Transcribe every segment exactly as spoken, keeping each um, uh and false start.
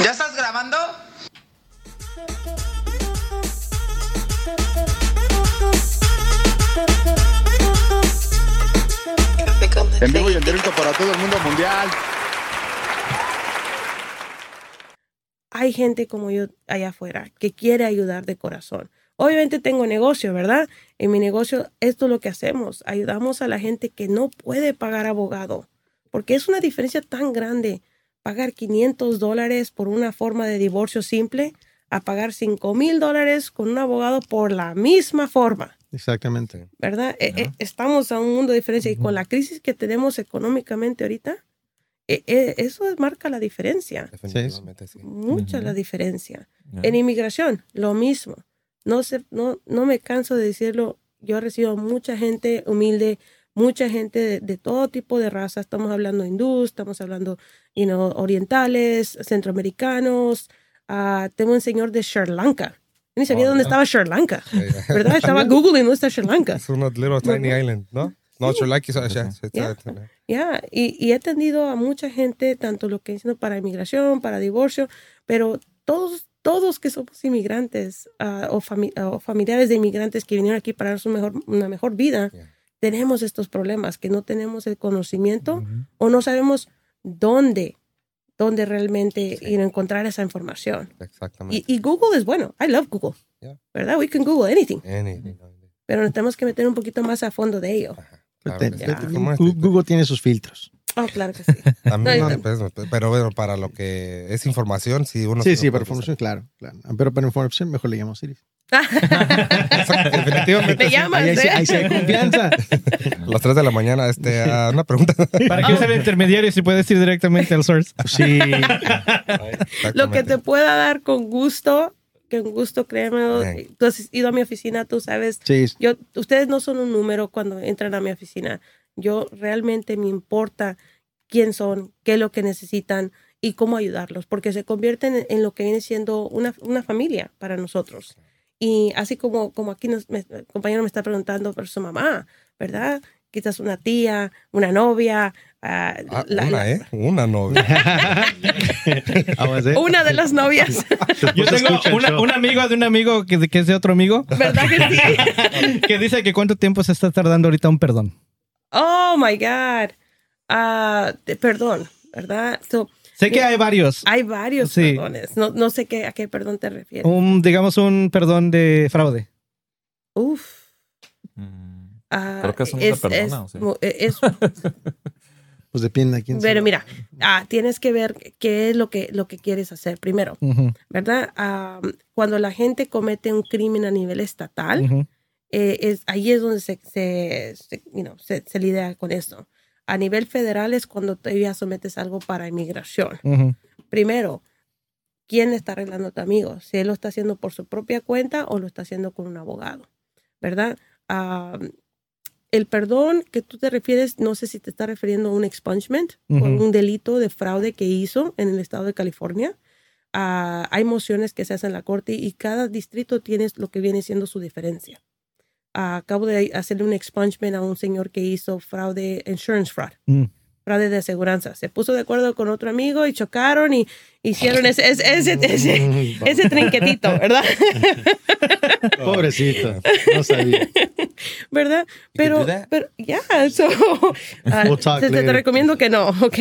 ¿Ya estás grabando? En vivo y en directo para todo el mundo mundial. Hay gente como yo allá afuera que quiere ayudar de corazón. Obviamente tengo negocio, ¿verdad? En mi negocio esto es lo que hacemos. Ayudamos a la gente que no puede pagar abogado. Porque es una diferencia tan grande pagar quinientos dólares por una forma de divorcio simple a pagar cinco mil dólares con un abogado por la misma forma. Exactamente. ¿Verdad? Uh-huh. Eh, eh, estamos a un mundo de diferencia. Uh-huh. Y con la crisis que tenemos económicamente ahorita, eh, eh, eso marca la diferencia. Definitivamente, sí. Mucha Uh-huh. la diferencia. Yeah. En inmigración, lo mismo. No, sé, no, no me canso de decirlo. Yo recibo mucha gente humilde, mucha gente de, de todo tipo de raza. Estamos hablando hindú, estamos hablando you know, orientales, centroamericanos. Uh, tengo un señor de Sri Lanka. Ni sabía oh, dónde yeah. estaba Sri Lanka, ¿verdad? Estaba googling dónde está Sri Lanka. Es una little tiny ¿no? island, ¿no? No, sí. Sri Lanka es allá. Ya, yeah. yeah. y, y he atendido a mucha gente, tanto lo que diciendo para inmigración, para divorcio, pero todos, todos que somos inmigrantes uh, o, fami o familiares de inmigrantes que vinieron aquí para dar su mejor, una mejor vida, yeah. tenemos estos problemas, que no tenemos el conocimiento uh-huh. o no sabemos dónde donde realmente sí. ir a encontrar esa información. Exactamente. Y, y Google es bueno. I love Google. Yeah. ¿Verdad? We can Google anything. Anything. Pero nos tenemos que meter un poquito más a fondo de ello. Claro te, te, Google, Google tiene sus filtros. Oh, claro que sí. También, no, no, pues, pero bueno, para lo que es información, sí uno... Sí, sí, para información, claro, claro. Pero para información, mejor le llamo Siri. Definitivamente. Me llamas, ahí, ¿eh? sí, ahí sí hay confianza. A las tres de la mañana, este, uh, una pregunta. ¿Para qué usar el intermediario si puedes ir directamente al source? Sí. Lo que te pueda dar con gusto, que con gusto, créeme. Tú has ido a mi oficina, tú sabes. Sí. Yo, ustedes no son un número cuando entran a mi oficina. Yo realmente me importa quién son, qué es lo que necesitan y cómo ayudarlos, porque se convierten en, en lo que viene siendo una, una familia para nosotros. Y así como, como aquí nos, me, el compañero me está preguntando por su mamá, ¿verdad? Quizás una tía, una novia. Uh, ah, la, una, la, ¿eh? Una novia. Una de las novias. Yo tengo una, un amigo de un amigo que, que es de otro amigo. ¿Verdad que sí? Que dice que cuánto tiempo se está tardando ahorita un perdón. Oh, my God. Uh, de, perdón, ¿verdad? So, sé que hay varios. Hay varios sí. perdones. No, no sé qué, a qué perdón te refieres. Un, digamos, un perdón de fraude. Uf. Mm, uh, creo que eso no es, se perdona. Es, ¿o sí? es, pues depende de quién sea. Pero mira, ah, tienes que ver qué es lo que, lo que quieres hacer primero, uh-huh. ¿verdad? Um, cuando la gente comete un crimen a nivel estatal, uh-huh. eh, es, ahí es donde se, se, se, you know, se, se lidia con esto. A nivel federal es cuando tú ya sometes algo para inmigración. Uh-huh. Primero, ¿quién está arreglando a tu amigo? Si él lo está haciendo por su propia cuenta o lo está haciendo con un abogado, ¿verdad? Uh, el perdón que tú te refieres, no sé si te está refiriendo a un expungement uh-huh. por un delito de fraude que hizo en el estado de California. Uh, hay mociones que se hacen en la corte y cada distrito tiene lo que viene siendo su diferencia. Uh, acabo de hacerle un expungement a un señor que hizo fraude, insurance fraud, mm. fraude de aseguranza. Se puso de acuerdo con otro amigo y chocaron y hicieron ese, ese, ese, ese, ese trinquetito, ¿verdad? Pobrecito, no sabía. ¿Verdad? Pero, pero ya, yeah, so, uh, we'll te, te, te recomiendo que no, ¿ok?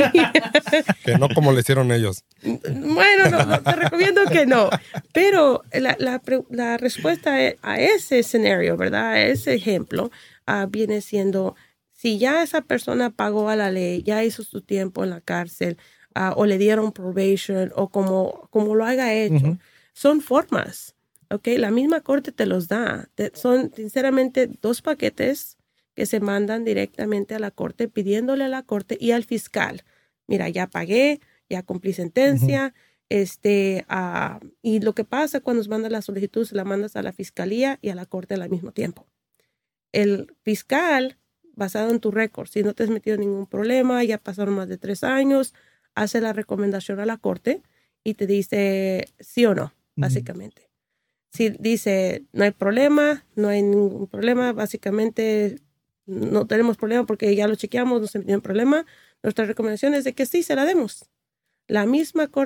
Que no como le hicieron ellos. Bueno, no, no, te recomiendo que no. Pero la, la, la respuesta a ese escenario, ¿verdad? A ese ejemplo, uh, viene siendo, si ya esa persona pagó a la ley, ya hizo su tiempo en la cárcel, uh, o le dieron probation, o como, como lo haya hecho, uh-huh. son formas. Okay, la misma corte te los da. Te, son sinceramente dos paquetes que se mandan directamente a la corte pidiéndole a la corte y al fiscal. Mira, ya pagué, ya cumplí sentencia. Uh-huh. este, uh, y lo que pasa cuando nos mandas la solicitud, se la mandas a la fiscalía y a la corte al mismo tiempo. El fiscal, basado en tu récord, si no te has metido en ningún problema, ya pasaron más de tres años, hace la recomendación a la corte y te dice sí o no, uh-huh. básicamente. Si dice no hay problema, no hay ningún problema, básicamente no tenemos problema porque ya lo chequeamos, no se tiene problema, nuestra recomendación es de que sí, se la demos. La misma corte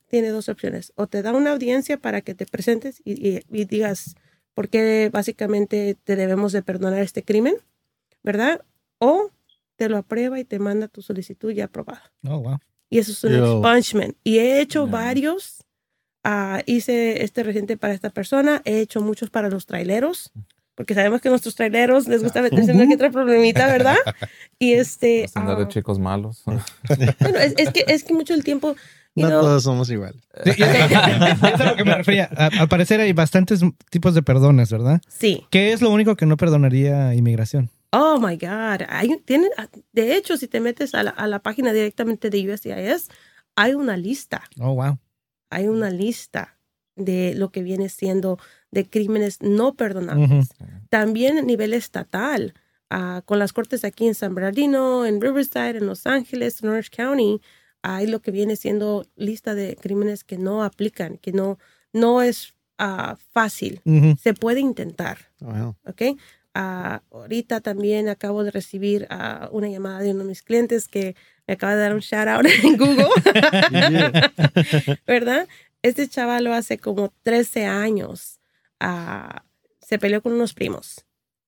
tiene dos opciones. O te da una audiencia para que te presentes y, y, y digas por qué básicamente te debemos de perdonar este crimen, ¿verdad? O te lo aprueba y te manda tu solicitud ya aprobada. Oh, wow. Y eso es un Yo- expungement. Y he hecho No. varios. varios. Uh, hice este reciente para esta persona. He hecho muchos para los traileros. Porque sabemos que a nuestros traileros les gusta meterse en una que otra problemita, ¿verdad? Y este... Los andar de ah, chicos malos. bueno, es, es, que, es que mucho el tiempo... you No know, todos somos iguales. Sí, y eso, eso es a lo que me refería. A- Al parecer hay bastantes tipos de perdones, ¿verdad? sí. ¿Qué es lo único que no perdonaría inmigración? Oh, my God. Hay, tienen, de hecho, si te metes a la, a la página directamente de U S C I S, hay una lista. Oh, wow. Hay una lista de lo que viene siendo de crímenes no perdonables. Ujú. También a nivel estatal, uh, con las cortes aquí en San Bernardino, en Riverside, en Los Ángeles, en Orange County, hay lo que viene siendo lista de crímenes que no aplican, que no, no es uh, fácil. Ujú. Se puede intentar, Oh, hell. ¿ok? Uh, ahorita también acabo de recibir uh, una llamada de uno de mis clientes que me acaba de dar un shout out en Google, ¿verdad? Este chaval lo hace como trece años. Uh, se peleó con unos primos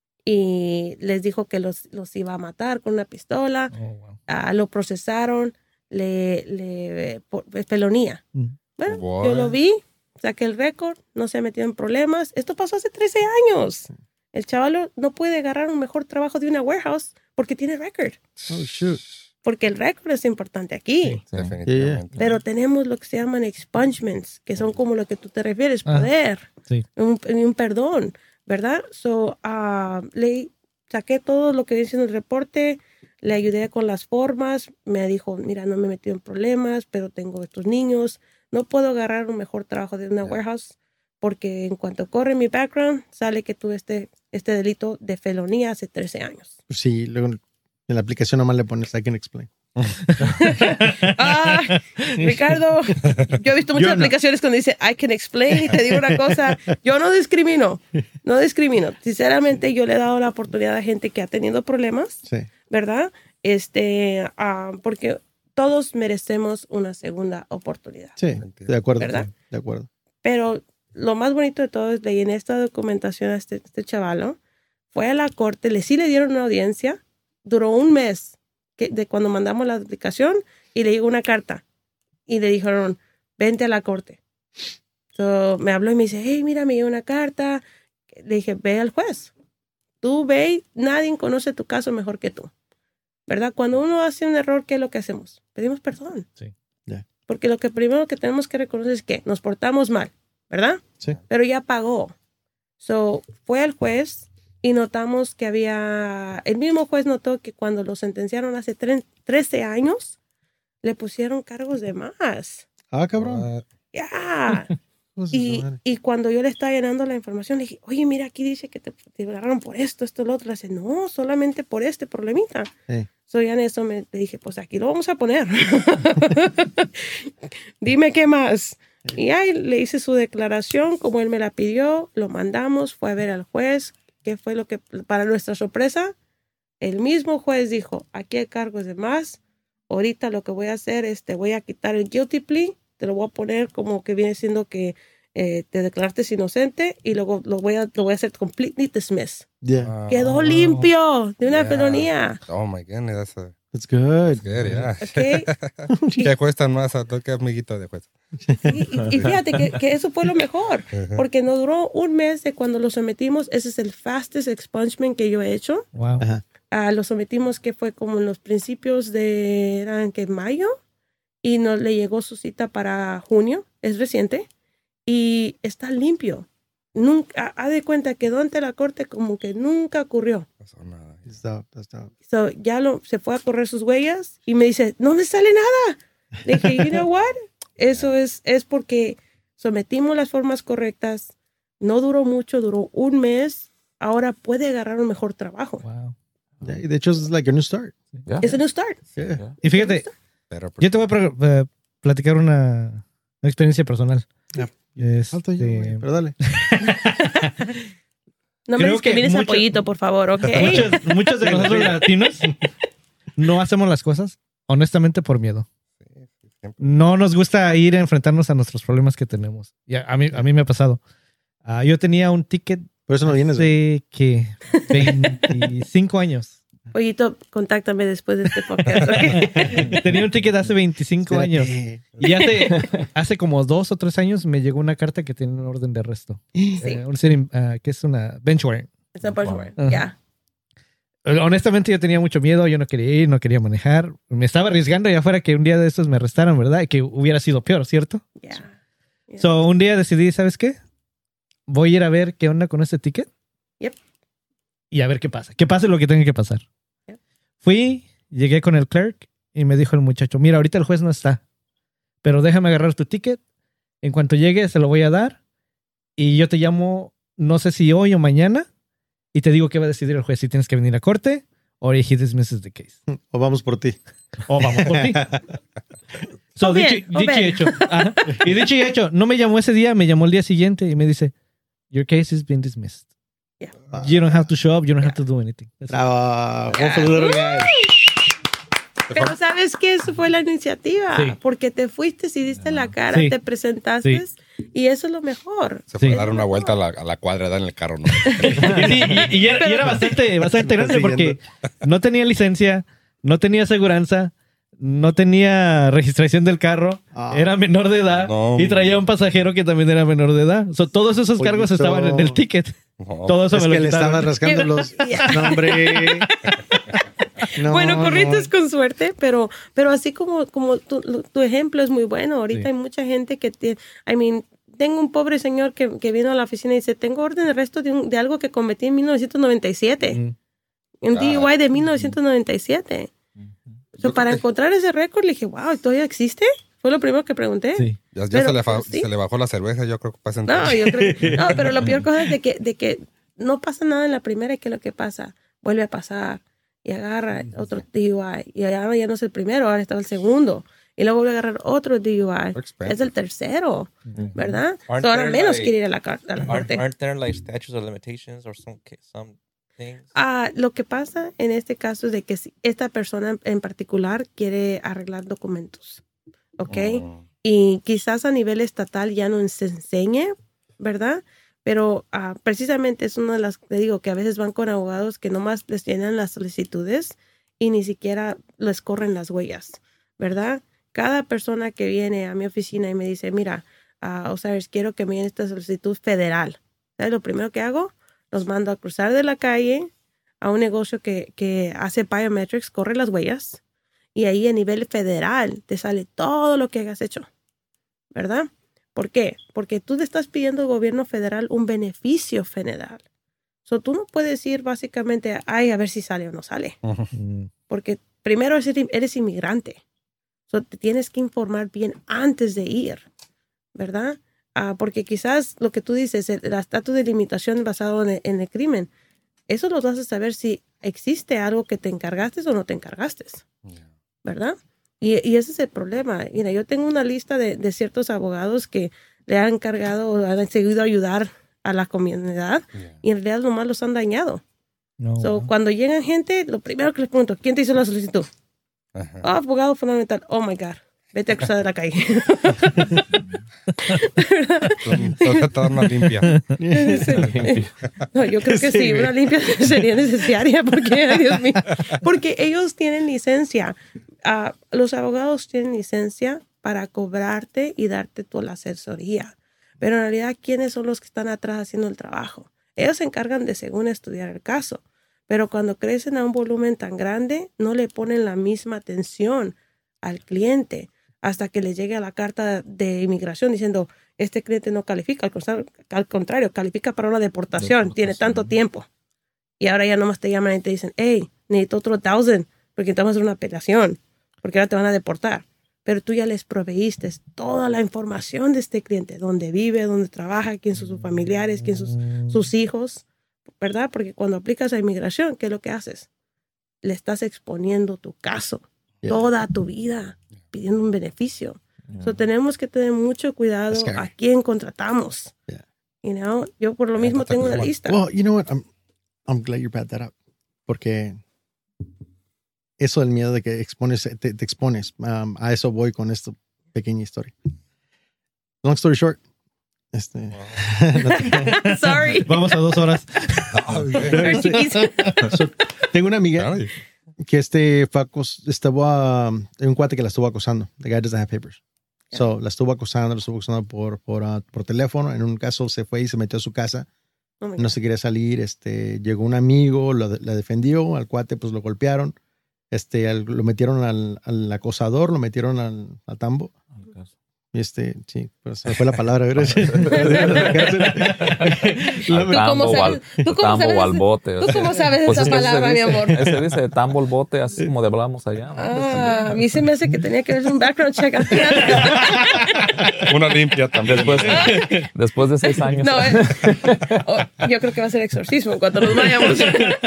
y les dijo que los, los iba a matar con una pistola. Oh, wow. Uh, lo procesaron, le, le por, felonía. Mm. Bueno, What? yo lo vi, saqué el récord, no se ha metido en problemas. Esto pasó hace trece años. El chaval no puede agarrar un mejor trabajo de una warehouse porque tiene récord. Oh, shoot. Porque el récord es importante aquí. Sí. Sí. Definitivamente. Pero tenemos lo que se llaman expungements, que son como lo que tú te refieres, Ah, poder, sí. un, un perdón, ¿verdad? So, uh, le saqué todo lo que dice en el reporte, le ayudé con las formas, me dijo, mira, no me he metido en problemas, pero tengo estos niños, no puedo agarrar un mejor trabajo de una Yeah. warehouse, porque en cuanto corre mi background, sale que tuve este, este delito de felonía hace trece años. Pues sí, luego en la aplicación nomás le pones I can explain. Ah, Ricardo, yo he visto muchas Yo no. aplicaciones cuando dice I can explain y te digo una cosa, yo no discrimino, no discrimino. Sinceramente, yo le he dado la oportunidad a gente que ha tenido problemas, Sí. ¿verdad? Este, ah, porque todos merecemos una segunda oportunidad. Sí, de acuerdo. ¿Verdad? sí, de acuerdo. Pero lo más bonito de todo es leí en esta documentación a este, este chavalo, fue a la corte, le sí le dieron una audiencia, duró un mes que, de cuando mandamos la aplicación y le llegó una carta y le dijeron, vente a la corte. So, me habló y me dice, hey, mira, me llegó una carta. Le dije, ve al juez. Tú ve, y nadie conoce tu caso mejor que tú. ¿Verdad? Cuando uno hace un error, ¿qué es lo que hacemos? Pedimos perdón. Sí. Ya. Porque lo que primero que tenemos que reconocer es que nos portamos mal, ¿verdad? Sí. Pero ya pagó. So, fue al juez y notamos que había... El mismo juez notó que cuando lo sentenciaron hace tre- trece años, le pusieron cargos de más. Ah, cabrón. What? Ya. Hijos de su Y, madre. y cuando yo le estaba llenando la información, le dije, oye, mira, aquí dice que te, te agarraron por esto, esto, lo otro. Le dice, no, solamente por este problemita. Sí. So, ya en eso me le dije, pues aquí lo vamos a poner. Dime qué más. Y ahí le hice su declaración, como él me la pidió, lo mandamos, fue a ver al juez, qué fue lo que, para nuestra sorpresa, el mismo juez dijo, aquí hay cargos de más, ahorita lo que voy a hacer es, te voy a quitar el guilty plea, te lo voy a poner como que viene siendo que eh, te declaraste inocente y luego lo voy a, lo voy a hacer completely dismiss. Yeah. Ah, Quedó limpio de una yeah. felonía. Oh my goodness, that's, a, That's good. that's good, yeah. ¿Ok? ¿Qué cuestan más a toque amiguito de juez? Y, y- y fíjate que, que eso fue lo mejor, porque no duró un mes de cuando lo sometimos. Ese es el fastest expungement que yo he hecho. Wow. Ajá. Ah, lo sometimos que fue como en los principios de, eran que mayo, y nos le llegó su cita para junio, es reciente, y está limpio. Nunca, ha de cuenta, quedó ante la corte como que nunca ocurrió. No pasó nada. That's dope, that's dope. So, ya lo, se fue a correr sus huellas y me dice, no me sale nada. Le dije, you know what? Eso es, es porque sometimos las formas correctas, no duró mucho, duró un mes, ahora puede agarrar un mejor trabajo. Wow. Yeah, de hecho, es like a new start. Ya. Es a new start. Yeah. Ya. Y fíjate, Pero, yo te voy a pro- eh, platicar una, una experiencia personal. Ya. Este, Alto yo, güey, pero dale. No me Creo digas que que vienes mucho- apoyito, por favor, ¿ok? muchos, muchos de nosotros latinos no hacemos las cosas honestamente por miedo. no nos gusta ir a enfrentarnos a nuestros problemas que tenemos. Y a, a mí, a mí me ha pasado. Uh, yo tenía un ticket Por eso no vienes. de que veinticinco años. Pollito, contáctame después de este podcast, ¿ok? Tenía un ticket hace veinticinco Espérate. años. Y hace, hace como dos o tres años me llegó una carta que tiene un orden de arresto. Sí. Eh, un sitting, uh, que es una bench warrant. Está por favor. Ajá. Ya. Honestamente yo tenía mucho miedo, yo no quería ir, no quería manejar. Me estaba arriesgando allá afuera que un día de estos me arrestaran, ¿verdad? Y que hubiera sido peor, ¿cierto? Ya. Ya. So, un día decidí, ¿sabes qué? Voy a ir a ver qué onda con este ticket. Yep. Y a ver qué pasa. Que pase lo que tenga que pasar. Yep. Fui, llegué con el clerk y me dijo el muchacho, mira, ahorita el juez no está, pero déjame agarrar tu ticket. En cuanto llegue se lo voy a dar y yo te llamo, no sé si hoy o mañana, y te digo qué va a decidir el juez, si tienes que venir a corte o he dismisses the case. O vamos por ti. O vamos por ti. So, O dicho, bien, o dicho y bien. hecho. Ajá. Y dicho y hecho, no me llamó ese día, me llamó el día siguiente y me dice, your case has been dismissed. Yeah. You don't have to show up, you don't have to do anything. That's it. Ah, one for the little guy. Pero ¿sabes qué? Eso fue la iniciativa. Sí. Porque te fuiste y diste la cara, Sí. te presentaste. Sí. Y eso es lo mejor. Se fue Sí. a dar una vuelta a la, a la cuadra en el carro, ¿no? Y, sí, y- y era, y era bastante, bastante grande porque no tenía licencia, no tenía aseguranza, no tenía registración del carro, Ah. era menor de edad No. y traía un pasajero que también era menor de edad. So, todos esos cargos Pollito. estaban en el ticket. No. Todo eso Es me lo que le quitaron. estaba rascando los... No, hombre. No, bueno, corrientes no. con suerte, pero, pero así como, como tu, tu ejemplo es muy bueno. Ahorita Sí. hay mucha gente que tiene, I mean, tengo un pobre señor que, que vino a la oficina y dice, tengo orden de arresto de, un- de algo que cometí en mil novecientos noventa y siete. Mm. Un D U I Ah. de mil novecientos noventa y siete. So, para encontrar ese récord le dije, wow, ¿todavía existe? Fue lo primero que pregunté. Sí. Ya, ya Pero, se, le fa- pues, sí. se le bajó la cerveza, yo creo que pasa en No, yo creo que- no, pero la peor cosa es de que, de que no pasa nada en la primera y que lo que pasa vuelve a pasar y agarra otro D U I y ahora ya no es el primero, ahora está el segundo y luego vuelve a agarrar otro D U I, Expensive. es el tercero, ¿verdad? Aren't So, ahora there, menos like- quiere ir a la, car- a la Aren't, corte. aren't there like statutes of limitations or some ca- some things? Ah, lo que pasa en este caso es de que si esta persona en particular quiere arreglar documentos, ¿ok? Oh. Y quizás a nivel estatal ya no se enseñe, ¿verdad? Pero ah, precisamente es una de las, te digo, que a veces van con abogados que nomás les llenan las solicitudes y ni siquiera les corren las huellas, ¿verdad? Cada persona que viene a mi oficina y me dice, mira, uh, Osiris, quiero que me den esta solicitud federal. ¿Sabes? Lo primero que hago, los mando a cruzar de la calle a un negocio que, que hace biometrics, corre las huellas y ahí a nivel federal te sale todo lo que hayas hecho, ¿verdad? ¿Por qué? Porque tú le estás pidiendo al gobierno federal un beneficio federal. So, tú no puedes ir básicamente, ay, a ver si sale o no sale. Mm. Porque primero eres, eres inmigrante. So, te tienes que informar bien antes de ir, ¿verdad? Ah, porque quizás lo que tú dices, el estatus de limitación basado en el, en el crimen, eso lo vas a saber si existe algo que te encargaste o no te encargaste, ¿verdad? Y, y ese es el problema. Mira, yo tengo una lista de, de ciertos abogados que le han encargado o han seguido ayudar a la comunidad Yeah. y en realidad nomás los han dañado. No. So, cuando llegan gente, lo primero que les pregunto, ¿quién te hizo la solicitud? Ajá. Oh, abogado fundamental. Oh my God. Vete a cruzar de la calle. Toca dar una limpia. No, yo creo que sí, Sí. una limpia sería necesaria porque, ay, Dios mío, porque ellos tienen licencia. Ah, los abogados tienen licencia para cobrarte y darte toda la asesoría. Pero en realidad, ¿quiénes son los que están atrás haciendo el trabajo? Ellos se encargan de, según, estudiar el caso. Pero cuando crecen a un volumen tan grande, no le ponen la misma atención al cliente hasta que le llegue a la carta de inmigración diciendo, este cliente no califica, al contra- al contrario, califica para una deportación, tiene tanto tiempo. Y ahora ya nomás te llaman y te dicen, hey, necesito otro thousand porque necesitamos hacer una apelación, porque ahora te van a deportar. Pero tú ya les proveíste toda la información de este cliente, dónde vive, dónde trabaja, quién son sus familiares, quién son sus, sus hijos, ¿verdad? Porque cuando aplicas a inmigración, ¿qué es lo que haces? Le estás exponiendo tu caso, Yeah. toda tu vida, pidiendo un beneficio. So, tenemos que tener mucho cuidado That's scary. a quién contratamos. Yeah. You know, yo por lo Yeah, mismo that's a tengo good una one. lista. Well, you know what? I'm, I'm glad you brought that up. Porque eso del miedo de que expones, te, te expones. Um, a eso voy con esto. pequeña historia. Long story short. Este, Sorry. Vamos a dos horas. So, tengo una amiga Ay. que este fue acos, estaba, um, hay un cuate que la estuvo acosando. The guy doesn't have papers. So, la estuvo acosando, la estuvo acosando por, por, uh, por teléfono. En un caso se fue y se metió a su casa. Oh my No God. se quería salir. Este, llegó un amigo, lo, la defendió. Al cuate, pues lo golpearon. Este, al- lo metieron al, al acosador, lo metieron al, al tambo. Y este, sí, pues se me fue la palabra. ¿verdad? Al ¿Tú tambo cómo o al, sabes- tú cómo tambo sabes o al ese- bote. ¿Tú cómo sabes Pues esa es que ese palabra, mi dice- amor? Ese dice tambo al bote, así como de hablamos allá. ¿no? Ah, a mí se me hace que tenía que hacer un background check. Una limpia también. Después, después de seis años. No, eh. Oh, yo creo que va a ser exorcismo cuando nos vayamos.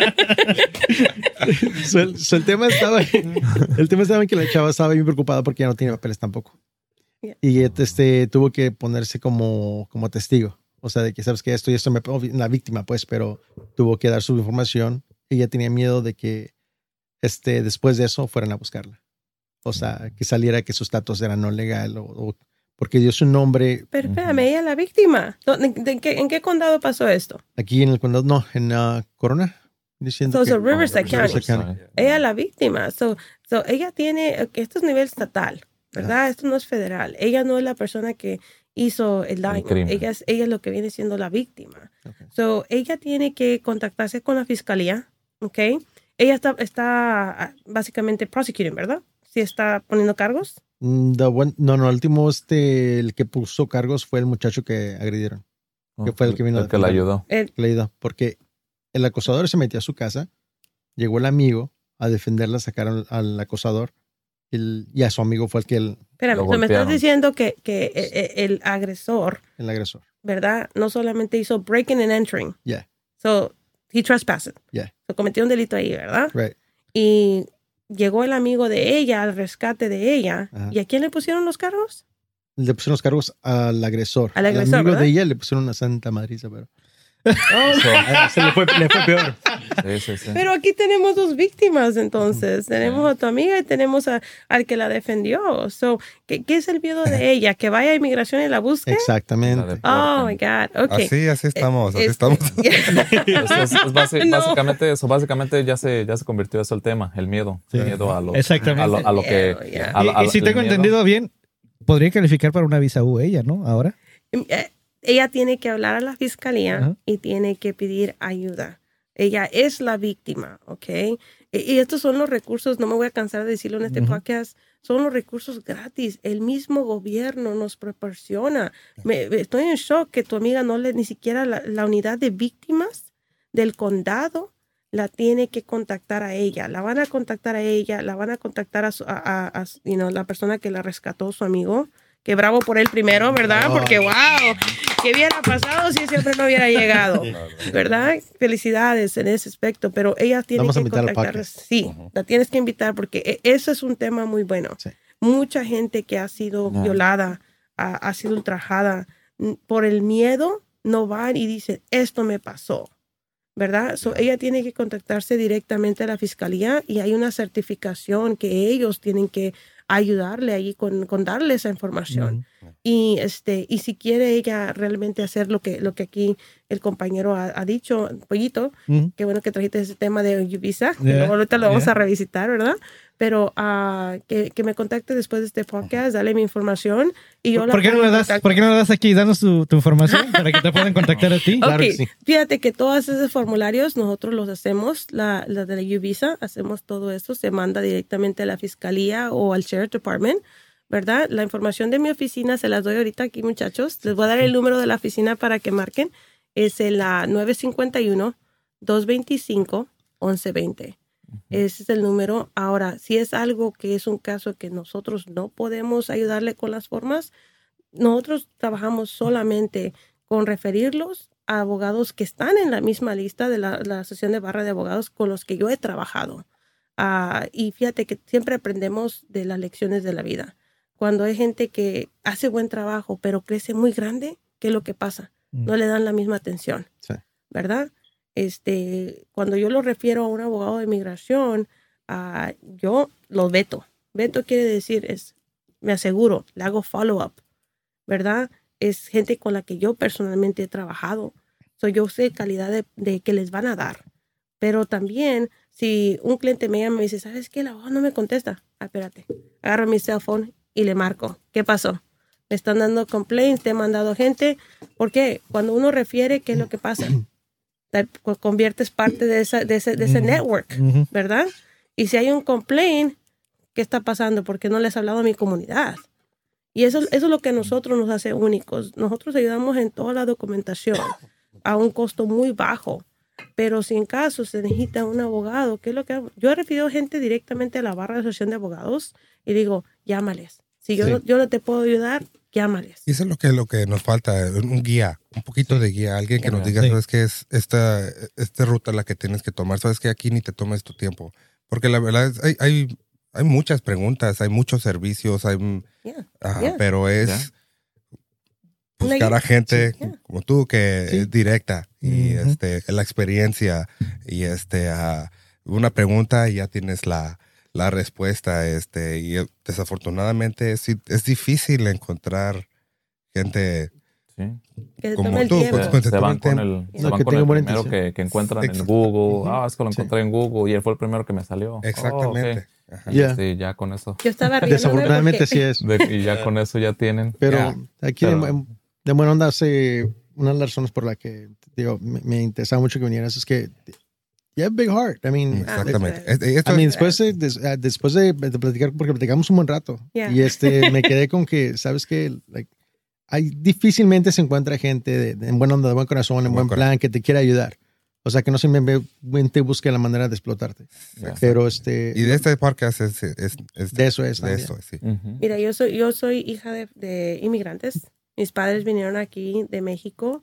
So, el, so el tema estaba el tema estaba en que la chava estaba bien preocupada porque ya no tiene papeles tampoco. Yeah. Y este tuvo que ponerse como, como testigo. O sea, de que sabes que esto y esto me la víctima, pues, pero tuvo que dar su información. Ella tenía miedo de que este, después de eso fueran a buscarla. O sea, que saliera que sus datos eran no legal o, o porque dio su nombre Pero espérame, ella es la víctima. ¿De, de qué- ¿En qué condado pasó esto? aquí en el condado, no, en uh, Corona. Diciendo So, que, so Riverside County. Riverside County. Ella es la víctima. So, so ella tiene, que esto es nivel estatal, ¿verdad? Esto no es federal. Ella no es la persona que hizo el daño. crimen. Ella es, ella es lo que viene siendo la víctima. Okay. So, ella tiene que contactarse con la fiscalía, ¿ok? Ella está, está ah, básicamente prosecuting, ¿verdad? Sí está poniendo cargos. Mm, the one- no, no, el último, este, el que puso cargos fue el muchacho que agredieron, que fue el que vino a El que la defender. ayudó. El- que le ayudó, porque el acosador se metió a su casa, llegó el amigo a defenderla, sacaron al acosador el, y a su amigo fue el que el, espérame, Lo so me estás golpearon. diciendo que, que eh, eh, el agresor, el agresor. ¿verdad? No solamente hizo breaking and entering. Yeah. So, he trespassed. Yeah. So, cometió un delito ahí, ¿verdad? Right. Y llegó el amigo de ella al rescate de ella. Ajá. ¿Y a quién le pusieron los cargos? Le pusieron los cargos al agresor. Al agresor, amigo ¿verdad? de ella le pusieron una santa madriza, pero So, ah, se le fue, le fue peor. sí, sí, sí. Pero aquí tenemos dos víctimas, entonces. Tenemos a tu amiga y tenemos a, al que la defendió. So, ¿qué, ¿Qué es el miedo de ella? ¿Que vaya a inmigración y la busque? Exactamente. Oh, my God. Okay. Así, así estamos, así Este- estamos. Pues es- es basi- No. Básicamente eso, básicamente ya se, ya se convirtió eso el tema, el miedo. Sí. El miedo a lo, Exactamente. a lo, a lo que... Miedo, yeah. a lo- a Y, y lo- si el tengo miedo. entendido bien, podría calificar para una visa U ella, ¿no? Ahora. Eh, Ella tiene que hablar a la fiscalía Ajá. y tiene que pedir ayuda. Ella es la víctima, ¿ok? Y, y estos son los recursos, no me voy a cansar de decirlo en este Ujú. podcast, son los recursos gratis. El mismo gobierno nos proporciona. Me, me- estoy en shock que tu amiga no le, ni siquiera la, la unidad de víctimas del condado la tiene que contactar a ella. La van a contactar a ella, la van a contactar a, su- a, a- a, you know, la persona que la rescató, su amigo. Que bravo por él primero, ¿verdad? Porque, wow, ¿qué hubiera pasado si siempre no hubiera llegado? ¿Verdad? Felicidades en ese aspecto, pero ella tiene Vamos a que invitar al contactar. podcast. Sí, Ujú. la tienes que invitar porque e- eso es un tema muy bueno. Sí. Mucha gente que ha sido Ya. violada, ha, ha sido ultrajada, n- por el miedo no van y dicen, esto me pasó. ¿Verdad? So, ella tiene que contactarse directamente a la fiscalía y hay una certificación que ellos tienen que ayudarle ahí con, con darle esa información. Y este y si quiere ella realmente hacer lo que lo que aquí el compañero ha, ha dicho, Pollito, Ujú. qué bueno que trajiste ese tema de Ubisa, que Yeah, luego ahorita lo vamos yeah. a revisitar, ¿verdad? Pero ah, que, que me contacte después de este podcast, dale mi información y yo la ¿Por qué, no pongo le en das, contacto. ¿Por qué no le das aquí? Danos tu, tu información para que te puedan contactar a ti. Claro Ok, que sí. fíjate que todos esos formularios nosotros los hacemos, la, la de la U-Visa, hacemos todo eso, se manda directamente a la fiscalía o al Sheriff Department, ¿verdad? La información de mi oficina se las doy ahorita aquí, muchachos. Les voy a dar el número de la oficina para que marquen. Es el ah, nueve cinco uno, dos dos cinco, once veinte. Ese es el número. Ahora, si es algo que es un caso que nosotros no podemos ayudarle con las formas, nosotros trabajamos solamente con referirlos a abogados que están en la misma lista de la, la Asociación de Barra de Abogados con los que yo he trabajado. Ah, y fíjate que siempre aprendemos de las lecciones de la vida. Cuando hay gente que hace buen trabajo, pero crece muy grande, ¿qué es lo que pasa? No le dan la misma atención, Sí. ¿verdad? Este, cuando yo lo refiero a un abogado de inmigración, ah, yo lo veto. Veto quiere decir es me aseguro, le hago follow-up, ¿verdad? Es gente con la que yo personalmente he trabajado. So, yo sé calidad de, de que les van a dar. Pero también, si un cliente me llama y me dice, ¿sabes qué? La abogada no me contesta. Ah, espérate. Agarro mi cell phone y le marco. ¿Qué pasó? Me están dando complaints, te he mandado gente. ¿Por qué? Cuando uno refiere, ¿qué es lo que pasa? Te conviertes parte de, esa, de, ese, de ese network, ¿verdad? Y si hay un complaint, ¿qué está pasando? Porque no les he hablado a mi comunidad. Y eso, eso es lo que a nosotros nos hace únicos. Nosotros ayudamos en toda la documentación a un costo muy bajo. Pero si en caso se necesita un abogado, ¿qué es lo que hago? Yo he referido gente directamente a la barra de asociación de abogados y digo, llámales. Si yo, Sí. no, yo no te puedo ayudar, llámales. Y eso es lo que, lo que nos falta, un guía, un poquito de guía, alguien que nos diga, Sí. sabes que es esta, esta ruta la que tienes que tomar, sabes que aquí ni te tomes tu tiempo. Porque la verdad es, hay, hay, hay muchas preguntas, hay muchos servicios, hay, Yeah, ajá, yeah. pero es Ya. buscar a gente Sí, yeah. como tú que Sí. es directa y Ujú. este la experiencia y este ah, una pregunta y ya tienes la, la respuesta, este y eh, desafortunadamente es, es difícil encontrar gente Sí. Que se como tome el tú, tiempo. pues, Se, pues, se van exactamente. con el, se No, van que con tenga el buena primero intención. que, que encuentran en Exacto. Google. Ujú. Ah, es que lo Sí. encontré en Google y él fue el primero que me salió. Exactamente. Oh, ok. Ajá. Yeah. Sí, ya con eso. Yo estaba riéndome Desafortunadamente porque- sí es. De- y ya con eso ya tienen. Pero Yeah. aquí Pero- de, de buena onda, hace una de las razones por la que digo, me, me interesaba mucho que vinieras es que you have a big heart. I mean, Exactamente. Ah, Es- esto I mean, es- después de, des- ah, después de, de platicar, porque platicamos un buen rato, Yeah. y este, me quedé con que, ¿sabes qué? Like, hay, difícilmente se encuentra gente de, de- en buena onda, de buen corazón, en Buen buen plan, que te quiera ayudar. O sea, que no simplemente busque la manera de explotarte. Ya. Pero este, y de este podcast es, es, es de eso es. de también. eso, sí. Ujú. Mira, yo soy, yo soy hija de, de inmigrantes. Mis padres vinieron aquí de México.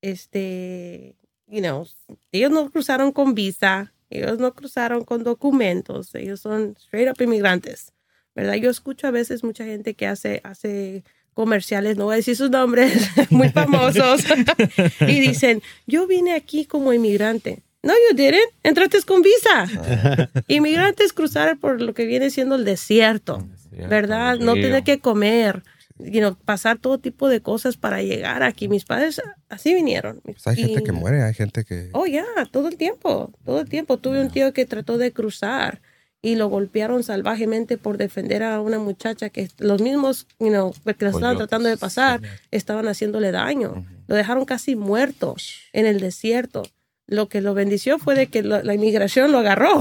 Este, you know, ellos no cruzaron con visa, ellos no cruzaron con documentos, ellos son straight up inmigrantes, ¿verdad? Yo escucho a veces mucha gente que hace, hace comerciales, no voy a decir sus nombres, muy famosos, y dicen, yo vine aquí como inmigrante. No, you didn't. Entraste con visa. Inmigrantes cruzar por lo que viene siendo el desierto, Cierto, ¿verdad? el No río. tener que comer, you know, pasar todo tipo de cosas para llegar aquí. Mis padres así vinieron. Pues hay gente Y- que muere, hay gente que... Oh, ya, todo el tiempo, todo el tiempo. Tuve un tío que trató de cruzar y lo golpearon salvajemente por defender a una muchacha que los mismos, you know, que lo estaban Coyotes. tratando de pasar, estaban haciéndole daño. Lo dejaron casi muerto en el desierto. Lo que lo bendició fue de que lo- la inmigración lo agarró,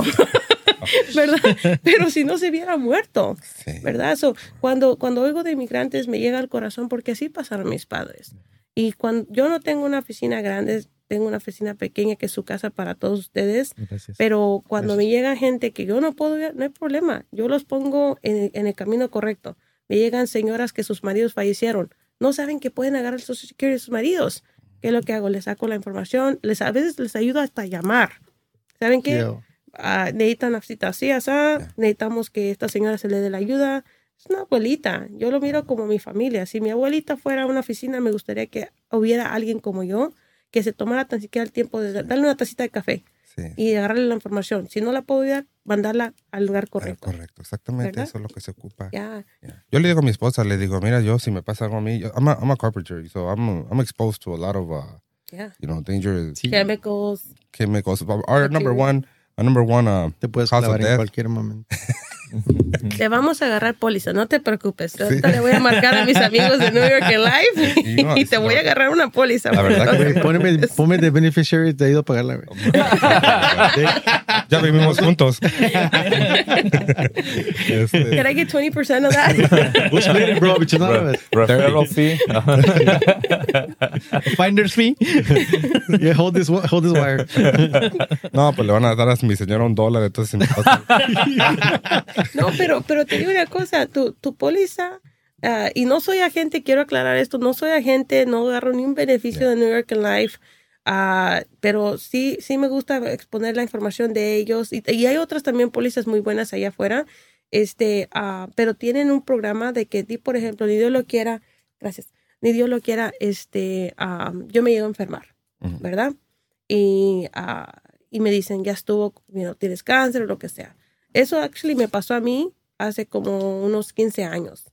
¿verdad? Pero si no se hubiera muerto, Sí. ¿verdad? So, cuando, cuando oigo de inmigrantes me llega al corazón porque así pasaron mis padres. Y cuando yo no tengo una oficina grande, tengo una oficina pequeña que es su casa para todos ustedes, Gracias. pero cuando me llega gente que yo no puedo ver, no hay problema. Yo los pongo en el, en el camino correcto. Me llegan señoras que sus maridos fallecieron. No saben que pueden agarrar el Social Security de sus maridos. ¿Qué es lo que hago? Les saco la información. Les, a veces les ayudo hasta a llamar. ¿Saben qué? Yeah. Ah, necesitan una cita así, así. Necesitamos que esta señora se le dé la ayuda. Es una abuelita. Yo lo miro como mi familia. Si mi abuelita fuera a una oficina, me gustaría que hubiera alguien como yo que se tomara tan siquiera el tiempo de darle una tacita de café Sí. y agarrarle la información. Si no la puedo ayudar, mandarla al lugar correcto. Correcto, exactamente, ¿Verdad? eso es lo que se ocupa. Ya, Yeah. Yo le digo a mi esposa, le digo, mira, yo si me pasa algo a mí, yo- I'm a, I'm a carpenter, so I'm, I'm exposed to a lot of, uh, ya. you know, dangerous Sí, Chemicals. chemicals. Our number one, our number one, uh, te puedes cause of clavar en death. cualquier momento. Le vamos a agarrar póliza, no te preocupes. Ahorita le voy a marcar a mis amigos de New York Live Y no, y te sí, voy no. a agarrar una póliza. La verdad que- güey. Güey, Póneme, ponme de beneficiary, te ayudo a pagarla, güey. Ya vivimos juntos. Este, Can I get twenty percent of that? We'll split it, bro, but you know what? Referral fee. Finder's fee. Yeah, hold this, hold this wire. no, pues le van a dar a mi señora un dólar, entonces si me pasa- No, pero, pero te digo una cosa, tu, tu póliza, ah, y no soy agente, quiero aclarar esto, no soy agente, no agarro ni un beneficio de New York Life, ah, pero sí, sí me gusta exponer la información de ellos, y, y hay otras también pólizas muy buenas allá afuera, este, ah, pero tienen un programa de que, di, por ejemplo, ni Dios lo quiera, gracias, ni Dios lo quiera, este, ah, yo me llego a enfermar, Ujú. ¿verdad? Y, ah, y me dicen, ya estuvo, you know, tienes cáncer o lo que sea. Eso actually me pasó a mí hace como unos quince años.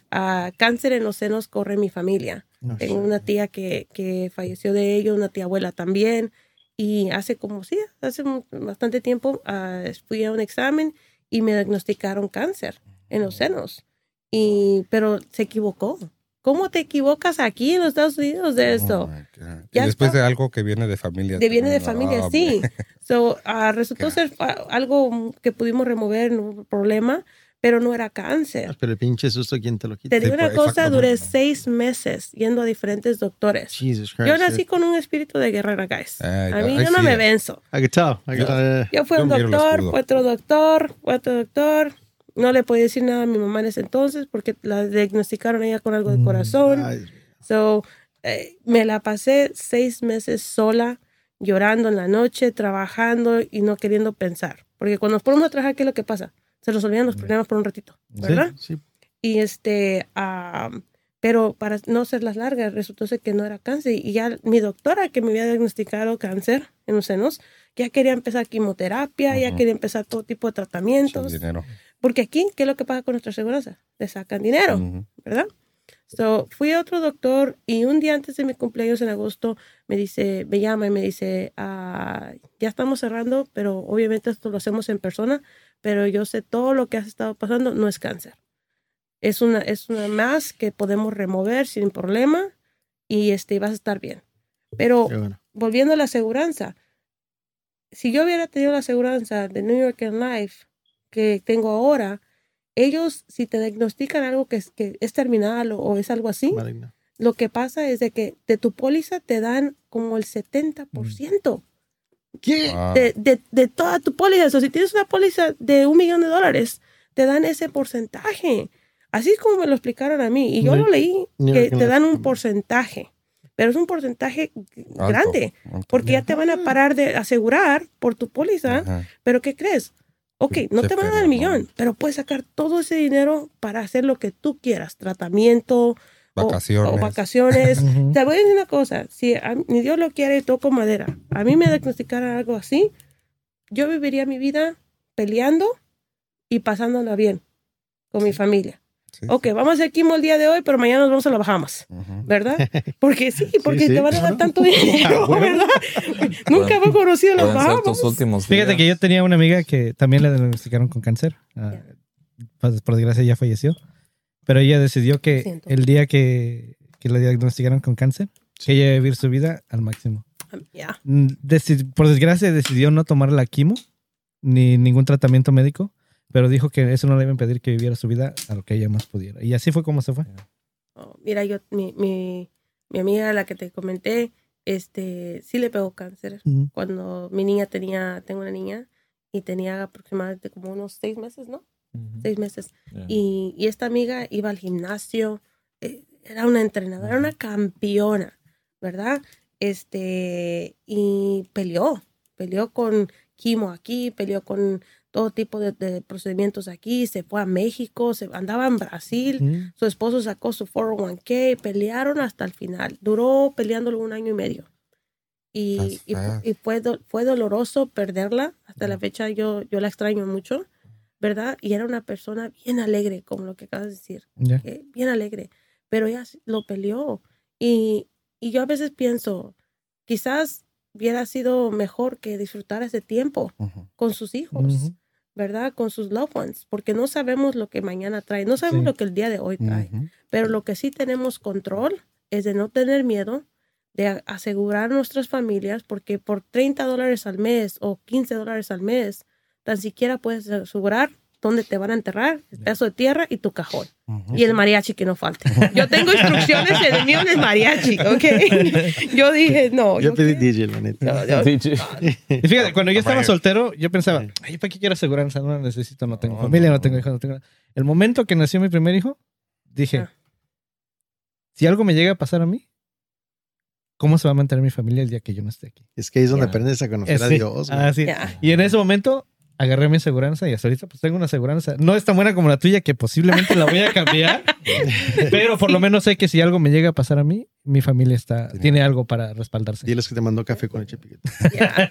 Uh, cáncer en los senos corre en mi familia. No, Tengo shit. una tía que, que falleció de ello, una tía abuela también. Y hace como, sí, hace mu- bastante tiempo uh, fui a un examen y me diagnosticaron cáncer en los senos. Y, pero se equivocó. ¿Cómo te equivocas aquí en los Estados Unidos de esto? Oh, my God. Y Ya después está. de algo que viene de familia. De viene de también. familia, Oh, sí. man. So, uh, resultó ser uh, algo que pudimos remover, no hubo problema, pero no era cáncer. Pero el pinche susto, ¿quién te lo quita? Te digo Sí, una pues, cosa, exactamente. duré seis meses yendo a diferentes doctores. Jesus Christ. Yo nací con un espíritu de guerrera, guys. Ay, A mí ay, yo no sí. me venzo. I could tell. I could, uh, Yo fui a un Yo miro el doctor, escudo. fue otro doctor, fue otro doctor. No le podía decir nada a mi mamá en ese entonces porque la diagnosticaron a ella con algo de corazón. ay, So, eh, me la pasé seis meses sola, llorando en la noche, trabajando y no queriendo pensar. Porque cuando nos ponemos a trabajar, ¿qué es lo que pasa? Se nos olvidan los problemas por un ratito, ¿verdad? sí, sí. Y este, um, pero para no hacerlas largas, resultó ser que no era cáncer. Y ya mi doctora que me había diagnosticado cáncer en los senos, ya quería empezar quimioterapia, ya Ujú. quería empezar todo tipo de tratamientos. Sin dinero. Porque aquí, ¿qué es lo que pasa con nuestra aseguranza? Le sacan dinero, Ujú. ¿verdad? So, fui a otro doctor y un día antes de mi cumpleaños en agosto me dice, me llama y me dice, ah, ya estamos cerrando, pero obviamente esto lo hacemos en persona, pero yo sé todo lo que has estado pasando, no es cáncer. Es una, es una más que podemos remover sin problema y este, vas a estar bien. Pero Qué bueno. volviendo a la aseguranza, si yo hubiera tenido la aseguranza de New York and Life que tengo ahora, ellos, si te diagnostican algo que es, que es terminal o, o es algo así, Maligno. lo que pasa es de que de tu póliza te dan como el setenta por ciento ¿Qué? Wow. de, de, de toda tu póliza. O sea, si tienes una póliza de un millón de dólares, te dan ese porcentaje. Así es como me lo explicaron a mí. Y yo Muy- lo leí, muy que bien. te dan un porcentaje. Pero es un porcentaje Alto, grande. alto. Porque ya te van a parar de asegurar por tu póliza. Ajá. Pero ¿qué crees? Ok, no Se te van a dar fue, el millón, ¿no? pero puedes sacar todo ese dinero para hacer lo que tú quieras. Tratamiento, o- Vacaciones. O, vacaciones. Ujú. Te voy a decir una cosa. Si a- ni Dios lo quiere y toco madera, a mí me diagnosticaran algo así, yo viviría mi vida peleando y pasándola bien con mi familia. Sí, Ok, vamos a hacer quimo el día de hoy, pero mañana nos vamos a las Bahamas, Ujú. ¿verdad? Porque sí, porque sí, te van a dar claro. tanto dinero, ¿verdad? Nunca hemos conocido las Pueden ser tus Bahamas. últimos Fíjate días. que yo tenía una amiga que también le diagnosticaron con cáncer. Ah, pues, por desgracia ya falleció. Pero ella decidió que Siento. el día que, que le diagnosticaron con cáncer, que ella iba a vivir su vida al máximo. Ya. Mm, deci- por desgracia decidió no tomar la quimo ni ningún tratamiento médico, pero dijo que eso no le iba a impedir que viviera su vida a lo que ella más pudiera. Y así fue como se fue. Oh, mira, yo, mi, mi, mi amiga, la que te comenté, este, sí le pegó cáncer. Ujú. Cuando mi niña tenía, tengo una niña, y tenía aproximadamente como unos seis meses, ¿no? Ujú. Seis meses. Yeah. Y, y esta amiga iba al gimnasio, eh, era una entrenadora, era una campeona, ¿verdad? Este, y peleó, peleó con quimo aquí, peleó con todo tipo de, de procedimientos aquí, se fue a México, se andaba en Brasil, Ujú. su esposo sacó su cuatro oh uno k, pelearon hasta el final, duró peleándolo un año y medio. Y, That's y, fu- fast. y fue, do- fue doloroso perderla, hasta la fecha yo, yo la extraño mucho, ¿verdad? Y era una persona bien alegre, como lo que acabas de decir, Ya. que bien alegre, pero ella sí lo peleó. Y, y yo a veces pienso, quizás hubiera sido mejor que disfrutar ese tiempo Ujú. con sus hijos, Ujú. ¿verdad? Con sus loved ones, porque no sabemos lo que mañana trae, no sabemos Sí. lo que el día de hoy trae, Ujú. pero lo que sí tenemos control es de no tener miedo, de a- asegurar a nuestras familias, porque por treinta dólares al mes o quince dólares al mes, tan siquiera puedes asegurar dónde te van a enterrar, el pedazo de tierra y tu cajón. Ujú. Y el mariachi que no falte. Yo tengo instrucciones en el mío en el mariachi, ¿ok? Yo dije, no. Yo pedí qué- D J, la neta. No, yo- Sí, sí. Y fíjate, cuando yo estaba Vaya. soltero, yo pensaba, Sí. ay, ¿para qué quiero aseguranza? No la necesito, no tengo No, familia, no, no tengo no. hijos, no tengo nada. El momento que nació mi primer hijo, dije, Ah. si algo me llega a pasar a mí, ¿cómo se va a mantener mi familia el día que yo no esté aquí? Es que ahí es donde Ya. aprendes a conocer Eh, a sí. Dios. güey. Ah, sí. Ya. Y en ese momento agarré mi aseguranza y hasta ahorita pues tengo una aseguranza. No es tan buena como la tuya que posiblemente la voy a cambiar, pero por lo menos sé que si algo me llega a pasar a mí, mi familia está tiene algo para respaldarse. Diles que te mandó café con leche piquete. Ya.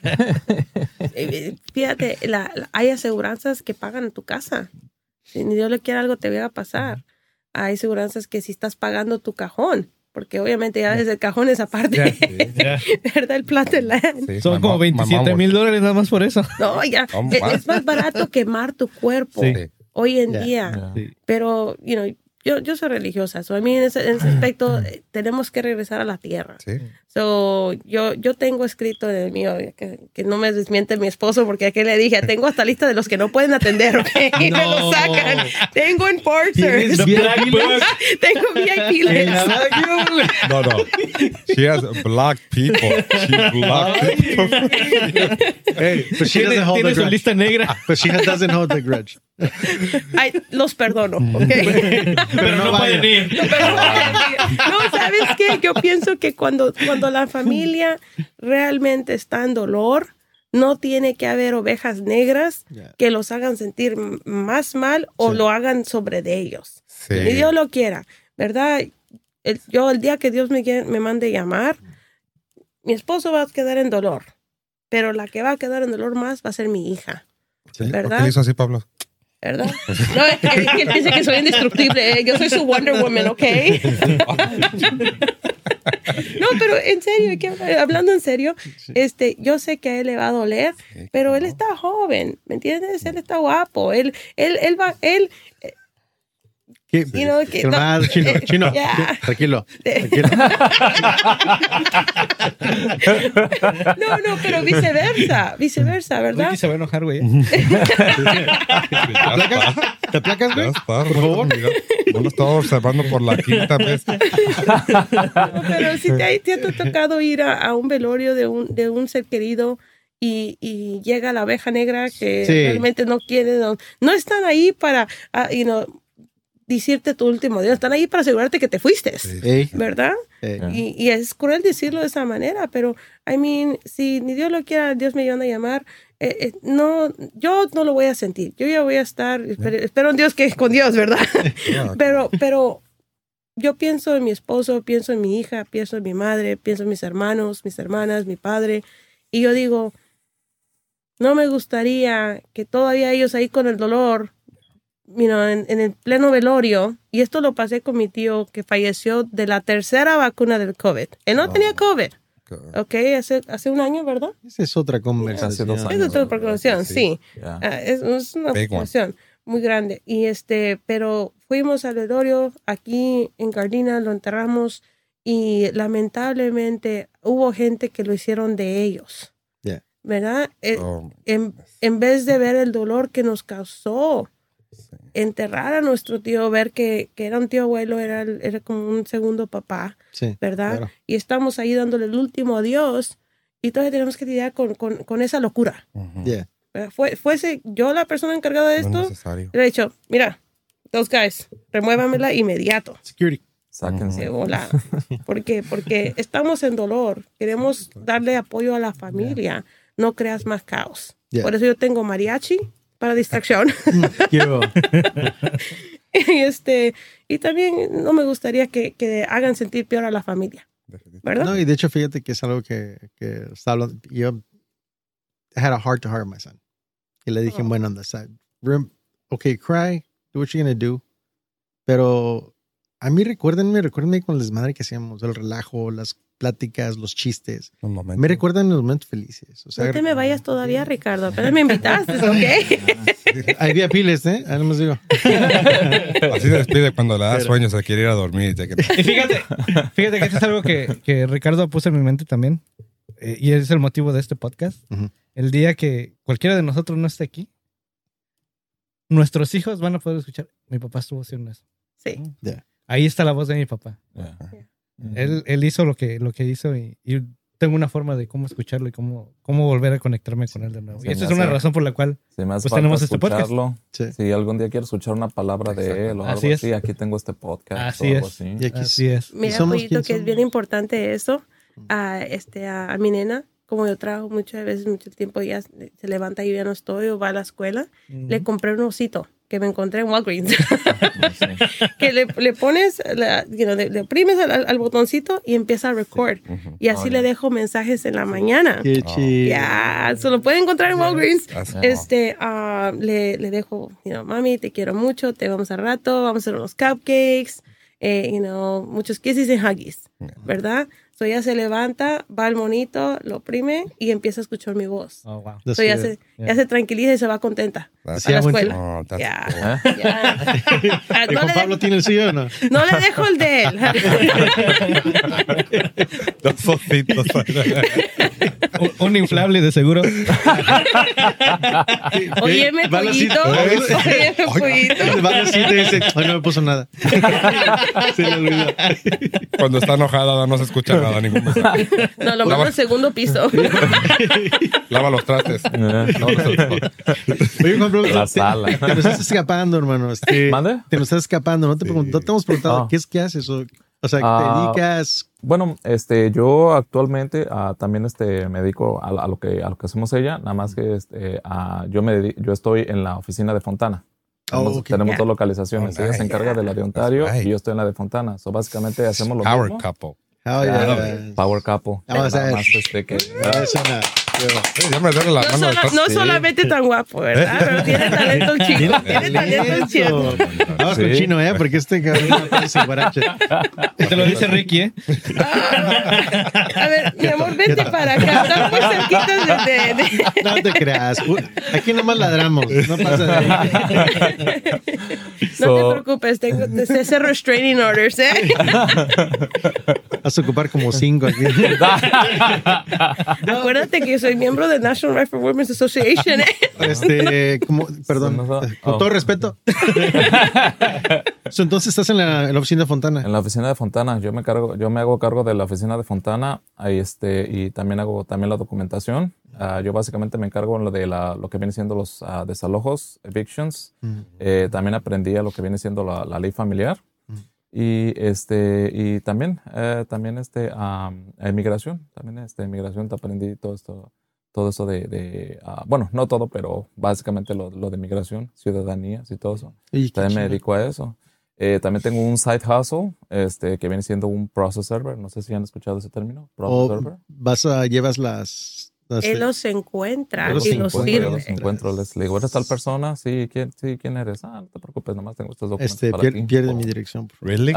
Eh, Fíjate, la- la- hay aseguranzas que pagan en tu casa. Si ni Dios le quiere algo te va a pasar. hay seguranzas que si estás pagando tu cajón, porque obviamente ya desde el cajón esa parte, Yeah. ¿verdad? El plot of land. Sí, Son my como mom- my veintisiete mom mil dólares nada más por eso. No, ya, Oh, es, wow. es más barato quemar tu cuerpo Sí. Sí. hoy en Yeah. día. Yeah. Pero, you know, yo, yo soy religiosa. So, a mí en ese, en ese aspecto eh, tenemos que regresar a la tierra. Sí. So, yo, yo tengo escrito en el mío, que, que no me desmiente mi esposo, porque aquí le dije, tengo hasta lista de los que no pueden atender, ¿ok? Y me lo No. sacan. Tengo enforcers. ¿Tienes V I P list? Tengo V I P list. No, no. She has black people. She black people. Hey, but she Tiene, doesn't hold tiene the su grudge. lista negra. But she doesn't hold the grudge. Ay, los perdono, ¿ok? Pero no vaya. pueden ir. No, ¿sabes qué? Yo pienso que cuando, cuando la familia realmente está en dolor, no tiene que haber ovejas negras Yeah. que los hagan sentir m- más mal o Sí. lo hagan sobre de ellos. Sí. Ni Dios lo quiera, ¿verdad? El- yo el día que Dios me, quiera- me mande llamar, mi esposo va a quedar en dolor, pero la que va a quedar en dolor más va a ser mi hija, ¿Por qué ¿verdad? le hizo así, Pablo? ¿verdad? No, es que, es que él piensa que soy indestructible. ¿eh? Yo soy su Wonder Woman, ¿ok? No, pero en serio, hay que- hablando en serio, este, yo sé que a él le va a doler, Sí, pero cómo él no. está joven, ¿me entiendes? Él está guapo, él, él, él va, él, ¿Qué? you know, que no- Calmado, chino, eh, chino. ya. Tranquilo. Eh. Tranquilo. No, no, pero viceversa, viceversa, ¿verdad? Ricky se va a enojar, güey. Ya está. ¿Te placas, Ya güey? está. Por favor. Mira, no lo estaba observando por la quinta vez. No, pero si te, te ha tocado ir a, a un velorio de un, de un ser querido y, y llega la abeja negra que Sí. realmente no quiere, no, no están ahí para ah, you know, decirte tu último día, están ahí para asegurarte que te fuiste, Sí. Ey, ¿verdad? ey. Y, y es cruel decirlo de esa manera, pero, I mean, si ni Dios lo quiera, Dios me llama a llamar, eh, eh, no, yo no lo voy a sentir. Yo ya voy a estar, espero, espero en Dios que con Dios, ¿verdad? Ya, pero, pero yo pienso en mi esposo, pienso en mi hija, pienso en mi madre, pienso en mis hermanos, mis hermanas, mi padre, y yo digo, no me gustaría que todavía ellos ahí con el dolor, you know, en, en el pleno velorio, y esto lo pasé con mi tío que falleció de la tercera vacuna del COVID. Él no Oh. tenía COVID, God. ¿ok? Hace, hace un año, ¿verdad? Esa es otra conversación. Hace dos Esa años. es otra preocupación, Sí. sí. Yeah. Ah, es, es una Big one. preocupación muy grande. Y este, pero fuimos al velorio aquí en Gardena, lo enterramos y lamentablemente hubo gente que lo hicieron de ellos. Yeah. ¿Verdad? Eh, Oh, en, en vez de ver el dolor que nos causó sí. enterrar a nuestro tío, ver que, que era un tío abuelo, era, el- era como un segundo papá, Sí, ¿verdad? claro. Y estamos ahí dándole el último adiós y todavía tenemos que lidiar con, con, con esa locura. Ujú. Yeah. ¿Verdad? Fue, fuese yo la persona encargada de No es esto, necesario. le he dicho, mira, those guys, remuévamela inmediato. Security. Sáquense. De volada. ¿Por qué? Porque estamos en dolor. Queremos darle apoyo a la familia. No creas más caos. Yeah. Por eso yo tengo mariachi para distracción. Yo, y, este, y también no me gustaría que, que hagan sentir peor a la familia. ¿Verdad? no, y de hecho, fíjate que es algo que, que está hablando. Yo I had a heart to heart, my son. Y le dije, Oh. bueno, on the side. Rem- Okay, cry, do what you're gonna do. Pero a mí recuérdenme, recuérdenme con el desmadre que hacíamos, el relajo, las pláticas, los chistes. Un momento. Me recuerdan los momentos felices. O sea, No te me vayas todavía, Ricardo. Apenas me invitaste, ¿ok? hay día piles, ¿eh? Ahí nomás digo. Así se despide cuando le da Pero- sueño, se quiere ir a dormir. Ya que- Y fíjate, fíjate que esto es algo que, que Ricardo puso en mi mente también. eh, y es el motivo de este podcast. Ujú. El día que cualquiera de nosotros no esté aquí, nuestros hijos van a poder escuchar. Mi papá estuvo haciendo eso. Sí. Ahí está la voz de mi papá. Yeah. Él, él hizo lo que, lo que hizo y, y tengo una forma de cómo escucharlo y cómo, cómo volver a conectarme con él de nuevo. Se y esa me es una hace- razón por la cual Si me hace Pues falta tenemos este podcast. escucharlo, Sí. si algún día quieres escuchar una palabra de él o algo Así es. así, aquí tengo este podcast Así o algo es. así. Y aquí así es. Mira, somos Pollito, quien que es bien somos. importante eso. A, este, a, a mi nena, como yo trabajo muchas veces, mucho tiempo, ya se levanta y yo ya no estoy o va a la escuela, le compré un osito que me encontré en Walgreens. Que le, le pones, la, you know, le, le oprimes al, al botoncito y empieza a record. Ujú. Y así Oh, le yeah. dejo mensajes en la mañana. Qué chido. Ya, se lo pueden encontrar en Walgreens. Así. Este, ah, le, le dejo, you know, mami, te quiero mucho, te vamos a rato, vamos a hacer unos cupcakes, eh, you know, muchos kisses y huggies, ¿verdad? So ella se levanta, va al monito, lo oprime y empieza a escuchar mi voz. Oh, wow. That's So ya good. se, ya se tranquiliza y se va contenta That's- a la Yeah, bueno. escuela. Oh, that's Ya, cool. ya. Ah, ¿Y No Juan le, Pablo de- tiene el suyo o no? no le dejo el de él. Dos ositos. Un, un inflable de seguro. Óyeme, Va a la cita. pollito. Óyeme, pollito. Va a la cita y dice, ay, no me puso nada. Se le olvidó. Cuando está enojada no se escucha nada, ningún mensaje. No, lo mando al segundo piso. Lava los trastes. Lava los trastes. Oye, Juan Pablo, La te, sala. te nos estás escapando, hermano. Este, ¿Mande? Te nos estás escapando. No te, pregun- no te hemos preguntado Ah. qué es que haces. O, o sea, Ah. te dedicas. Bueno, este, yo actualmente ah, también este, me dedico a, a lo que a lo que hacemos ella, nada más que este, ah, yo me dedi- yo estoy en la oficina de Fontana. Oh, Tenemos, ok. tenemos Yeah. dos localizaciones. Oh, Ella se nice. encarga de la de Ontario That's right. y yo estoy en la de Fontana. So, básicamente hacemos lo Power mismo. couple. Oh, yeah. Power couple. Vamos a Nada ver. más, este, que, Ah, es una- Eh, Ya me duele la No, mano. sola- detrás. no Sí. solamente tan guapo, ¿verdad? Pero tiene talento el chico. Tiene talento el chico. Vamos con Sí. chino, ¿eh? Porque este cabrón no parece guarache. Te lo dice Ricky, ¿eh? A ver, mi amor, vente para acá. Están muy cerquitas de... de- de- No te creas. Uy, aquí nomás ladramos. No pasa de ahí. No So- te preocupes, tengo te sé hacer restraining orders, ¿eh? Vas a ocupar como cinco aquí. Acuérdate que yo soy miembro de National Rifle Women's Association, ¿eh? Este, como, perdón, No, no, no. con Oh. todo respeto. So, entonces estás en la, en la oficina de Fontana. En la oficina de Fontana, yo me cargo, yo me hago cargo de la oficina de Fontana, ahí este, y también hago también la documentación. Ah, yo básicamente me encargo lo de la, lo que viene siendo los ah, desalojos, evictions. Mm. Eh, también aprendí a lo que viene siendo la, la ley familiar. Mm. Y este, y también, eh, también este, um, inmigración, también este, inmigración, te aprendí todo esto, todo eso de, de ah, bueno, no todo, pero básicamente lo, lo de migración, ciudadanías y todo eso. Y qué También me chido. dedico a eso. Eh, también tengo un side hustle, este, que viene siendo un process server. No sé si han escuchado ese término. Process O server. vas a, llevas las. las- Él los encuentra Yo los y Yo los encuentro, yo los sirve. encuentro, les le digo, ¿eres tal persona? Sí, ¿quién, sí, ¿quién eres? Ah, no te preocupes, nomás tengo estos documentos este, para pier- ti. pierde mi dirección. por favor. Really?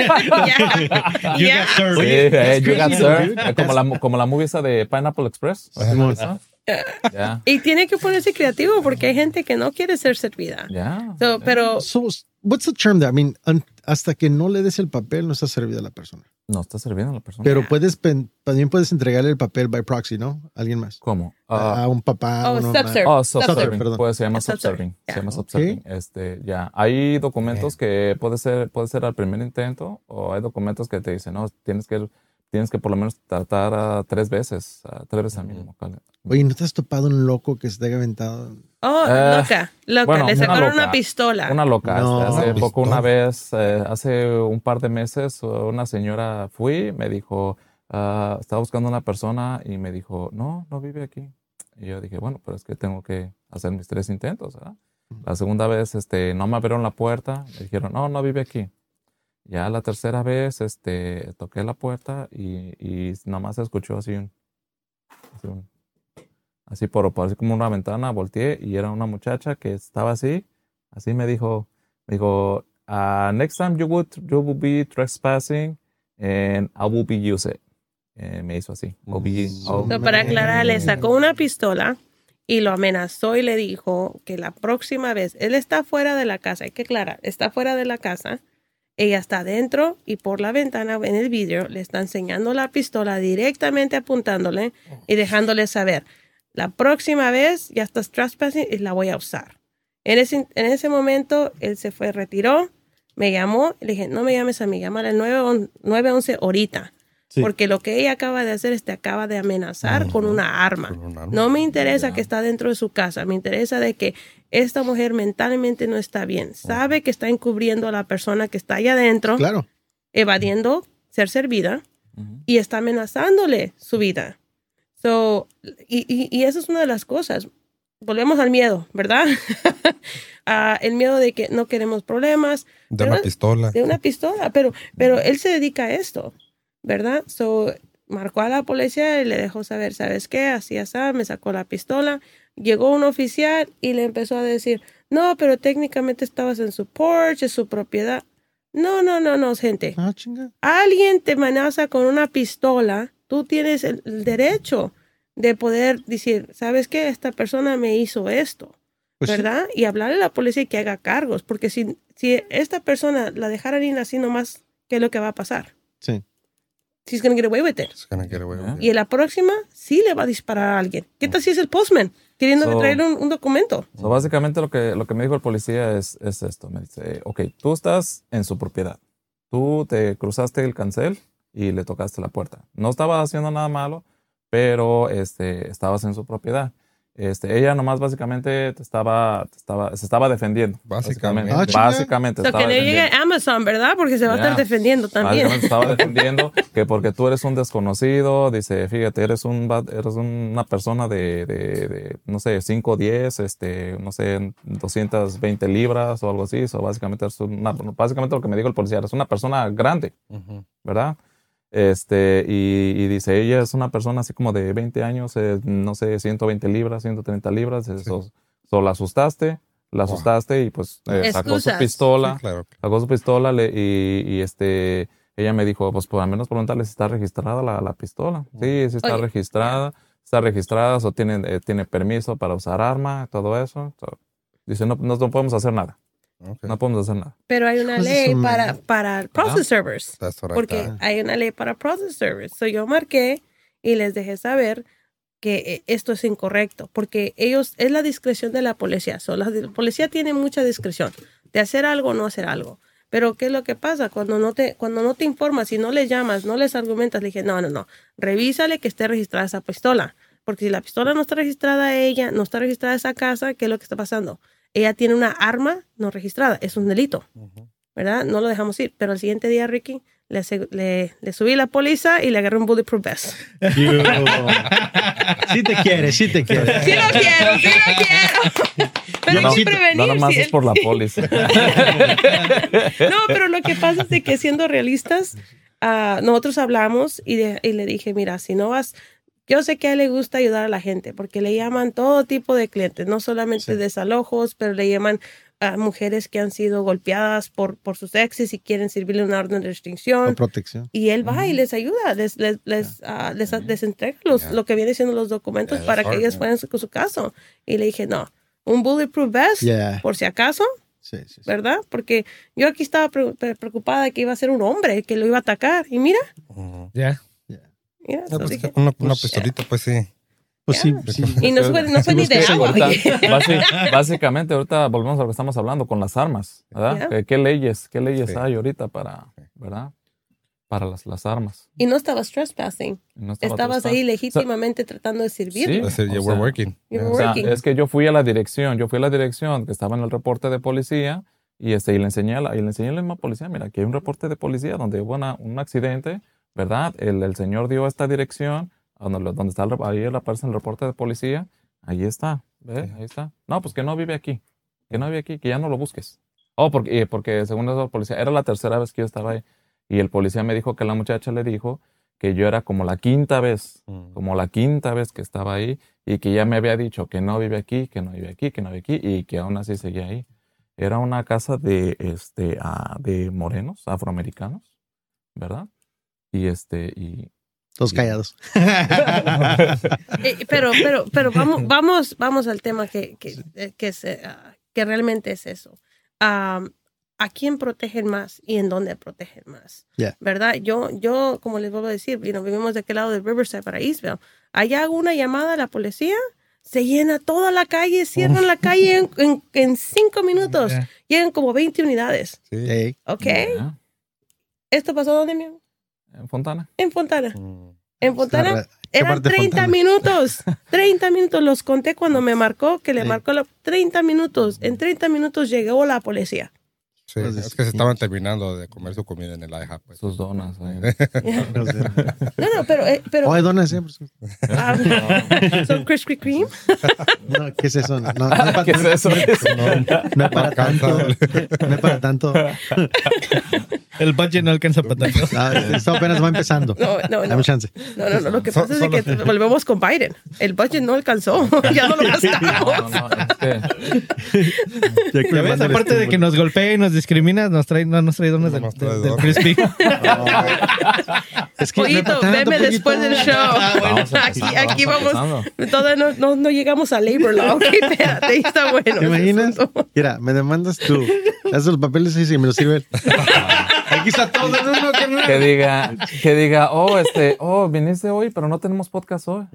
Ya. Ya. Sí, Oye, eh, that's you got crazy, served. dude. Eh, como, la, como la movie esa de Pineapple Express. ¿Has Simón. visto esa? Ya, Y tiene que ponerse creativo porque hay gente que no quiere ser servida. ya. So, pero So, what's the term there? I mean, un- hasta que no le des el papel, no está servida la persona. No está sirviendo la persona. Pero puedes, pen- también puedes entregarle el papel by proxy, ¿no? A alguien más. ¿Cómo? A, Ah, a un papá. Oh, a una mamá. subserve. Oh, Subserve, subserving. perdón. Pues se llama Subserving, subserving. ya. Se llama Ok. subserving. Este, ya. Hay documentos que puede ser, puede ser al primer intento, o hay documentos que te dicen, no, tienes que, tienes que por lo menos tratar a tres veces, a tres veces al mismo. Oye, ¿no te has topado un loco que se te haya aventado? Oh, Eh, loca, loca. bueno, Le una sacaron loca. una pistola. Una loca. No. este, hace Una poco, pistola. una vez, eh, hace un par de meses, una señora fui, me dijo, ah, estaba buscando una persona y me dijo, no, no vive aquí. Y yo dije, bueno, pero es que tengo que hacer mis tres intentos, ¿verdad? La segunda vez, este, no me abrieron la puerta, me dijeron, no, no vive aquí. Ya la tercera vez, este, toqué la puerta y, y nomás se escuchó así un, así un, así por, por así como una ventana, volteé y era una muchacha que estaba así, así me dijo, me dijo, uh, next time you would, you will be trespassing and I will be use it. Eh, me hizo así. I'll be- I'll- So, para aclararle, sacó una pistola y lo amenazó y le dijo que la próxima vez, él está fuera de la casa, hay que aclarar, está fuera de la casa, ella está adentro y por la ventana en el vidrio le está enseñando la pistola directamente apuntándole y dejándole saber, la próxima vez ya estás trespassing y la voy a usar. En ese, en ese momento él se fue, retiró, me llamó y le dije, no me llames a mí, llámale al nueve once ahorita. Sí. Porque lo que ella acaba de hacer es te acaba de amenazar con una arma. Con un arma. No me interesa que está dentro de su casa. Me interesa de que esta mujer mentalmente no está bien. Sabe que está encubriendo a la persona que está allá adentro, Claro. evadiendo ser servida Ujú. y está amenazándole su vida. So, y, y, y esa es una de las cosas. volvemos al miedo, ¿verdad? uh, el miedo de que no queremos problemas. De una pistola. De una pistola, pero, pero él se dedica a esto, ¿verdad? So, marcó a la policía y le dejó saber, ¿sabes qué? Así, así, me sacó la pistola. Llegó un oficial y le empezó a decir, no, pero técnicamente estabas en su porch, es su propiedad. No, no, no, no, gente. Ah, chinga. Alguien te amenaza con una pistola, tú tienes el, el derecho de poder decir, ¿sabes qué? Esta persona me hizo esto, Pues sí. ¿verdad? Y hablarle a la policía y que haga cargos, porque si, si esta persona la dejaran ir así nomás, ¿qué es lo que va a pasar? Sí. She's gonna get away with it. It's gonna get away with it. Y en la próxima sí le va a disparar a alguien. ¿Qué tal si es el postman queriendo So- traer un, un documento? So, básicamente lo que, lo que me dijo el policía es, es esto. Me dice, ok, tú estás en su propiedad. Tú te cruzaste el cancel y le tocaste la puerta. No estabas haciendo nada malo, pero este, estabas en su propiedad. Este, ella nomás básicamente te estaba, te estaba, se estaba defendiendo. Básicamente. Ah, chinga. Básicamente. O sea, estaba que no llegue defendiendo. a Amazon, ¿verdad? Porque se va a Ya. estar defendiendo también. Básicamente estaba defendiendo que porque tú eres un desconocido, dice, fíjate, eres un va- eres una persona de, de, de, no sé, cinco, diez, este, no sé, doscientas veinte libras o algo así. So, básicamente, eres una, básicamente lo que me dijo el policía, eres una persona grande, Ujú. ¿verdad? Este, y, y dice, ella es una persona así como de veinte años, eh, no sé, ciento veinte libras, ciento treinta libras. Eso, so, la asustaste, la asustaste y pues eh, sacó su Excusas. pistola. Sí, claro. Sacó su pistola le- y, y este, ella me dijo, pues por al menos preguntarle si está registrada la, la pistola. Sí, sí está Oye. registrada, está registrada, o tiene, eh, tiene permiso para usar arma, todo eso. So, dice, no, no, no podemos hacer nada, Okay. no podemos hacer nada. Pero hay una Pues ley eso, para, man. para process servers. That's what I Porque thought. hay una ley para process servers. So yo marqué y les dejé saber que eh, esto es incorrecto. Porque ellos, es la discreción de la policía. So, la, la policía tiene mucha discreción de hacer algo o no hacer algo. Pero ¿qué es lo que pasa? Cuando no te, cuando no te informas, si no les llamas, no les argumentas, le dije, no, no, no. Revísale que esté registrada esa pistola. Porque si la pistola no está registrada a ella, no está registrada esa casa, ¿qué es lo que está pasando? Ella tiene una arma no registrada. Es un delito, ¿verdad? No lo dejamos ir. Pero el siguiente día, Ricky, le, ase- le, le subí la póliza y le agarré un bulletproof vest. Sí te quiere, sí te quiere. Sí lo quiero, sí lo quiero. Pero no, hay que prevenir. no nomás sí, es por la póliza. No, pero lo que pasa es de que siendo realistas, ah, nosotros hablamos y, de- y le dije, mira, si no vas, yo sé que a él le gusta ayudar a la gente porque le llaman todo tipo de clientes, no solamente Sí. desalojos, pero le llaman a mujeres que han sido golpeadas por, por sus exes y quieren servirle una orden de restricción. Con protección. Y él va y les ayuda, les, les, les, ah, les, les entrega los, Yeah. lo que viene siendo los documentos Yeah, para that's que hard, ellos yeah. puedan con su caso. Y le dije, no, un bulletproof vest, Yeah. por si acaso, Sí, sí, sí. ¿verdad? Porque yo aquí estaba pre- pre- preocupada de que iba a ser un hombre que lo iba a atacar. Y mira, Ujú. Ya. mira, No, so pues, dije, una, una pues, pistolita, pues sí. Pues sí, sí. y no fue, no fue ni de Es que agua. ahorita, oye. basi- básicamente, ahorita volvemos a lo que estamos hablando con las armas, ¿verdad? Yeah. ¿Qué, qué leyes, qué leyes Sí. hay ahorita para, ¿verdad? Para las, las armas. Y no estabas trespassing. Y no estaba Estabas trespass. ahí legítimamente tratando de servir. Sí. I said, yeah, O we're sea, working. You Yeah. were O sea, working. es que yo fui a la dirección, yo fui a la dirección que estaba en el reporte de policía y, este, y le enseñé a la, y le enseñé a la misma policía, mira, aquí hay un reporte de policía donde hubo una- un accidente, ¿verdad? El, el señor dio esta dirección, donde, lo- donde está el, rep- ahí aparece el reporte de policía, ahí está, ¿ves? Sí. Ahí está. No, pues que no vive aquí, que no vive aquí, que ya no lo busques. Oh, porque, eh, porque según eso el policía, era la tercera vez que yo estaba ahí y el policía me dijo que la muchacha le dijo que yo era como la quinta vez Mm. como la quinta vez que estaba ahí y que ya me había dicho que no vive aquí, que no vive aquí, que no vive aquí y que aún así seguía ahí. Era una casa de, este, ah, de morenos, afroamericanos, ¿verdad? Y este, y... Todos callados. Eh, pero, pero, pero vamos, vamos, vamos al tema que, que, eh, que, se, ah, que realmente es eso. Am, ¿A quién protegen más y en dónde protegen más? Yeah. ¿Verdad? Yo, yo, como les vuelvo a decir, you know, vivimos de aquel lado de Riverside para Eastville. Allá hago una llamada a la policía, se llena toda la calle, cierran la calle en, en, en cinco minutos. Yeah. Llegan como veinte unidades. Sí. Hey, ¿Ok? Ya, ¿Esto pasó dónde, mi amor? en Fontana. En Fontana. Mm. En Fontana. ¿qué Eran parte de treinta Fontana? minutos. treinta minutos. Los conté cuando me marcó, que le Sí. marcó los treinta minutos. En treinta minutos llegó la policía. Sí, es que se estaban terminando de comer su comida en el IHOP. Pues. Sus donas. ahí. No, no, pero... eh, pero Oh, hay donas, ¿eh? ah, ¿son Krispy Kreme? No, ¿qué es eso? No, no, no es para, ¿Qué es eso? no, no es para tanto. No es para tanto. El budget no alcanza para tanto. Ah, esto apenas va empezando. No, no, no. Dame chance. No, no, no. Lo que Son- pasa es son de que volvemos con Biden. El budget no alcanzó. Ya no lo No, gastamos. no, no, es que Ya ves, aparte de que nos golpea y nos discrimina, nos trae, no nos trae donas No del, nos trae del, del donas. Crispy. Es que no es Pollito, para tanto, veme después pollito. del show. Vamos Aquí, empezando, aquí vamos vamos. empezando. Todavía no, no, no llegamos a labor law. Ok, espérate, ahí está bueno. ¿Te ese imaginas? asunto. Mira, me demandas tú. Haz los papeles y si me los sirven. Aquí está todo en uno, carnal. Que diga, que diga, oh, este, oh, viniste hoy, pero no tenemos podcast hoy.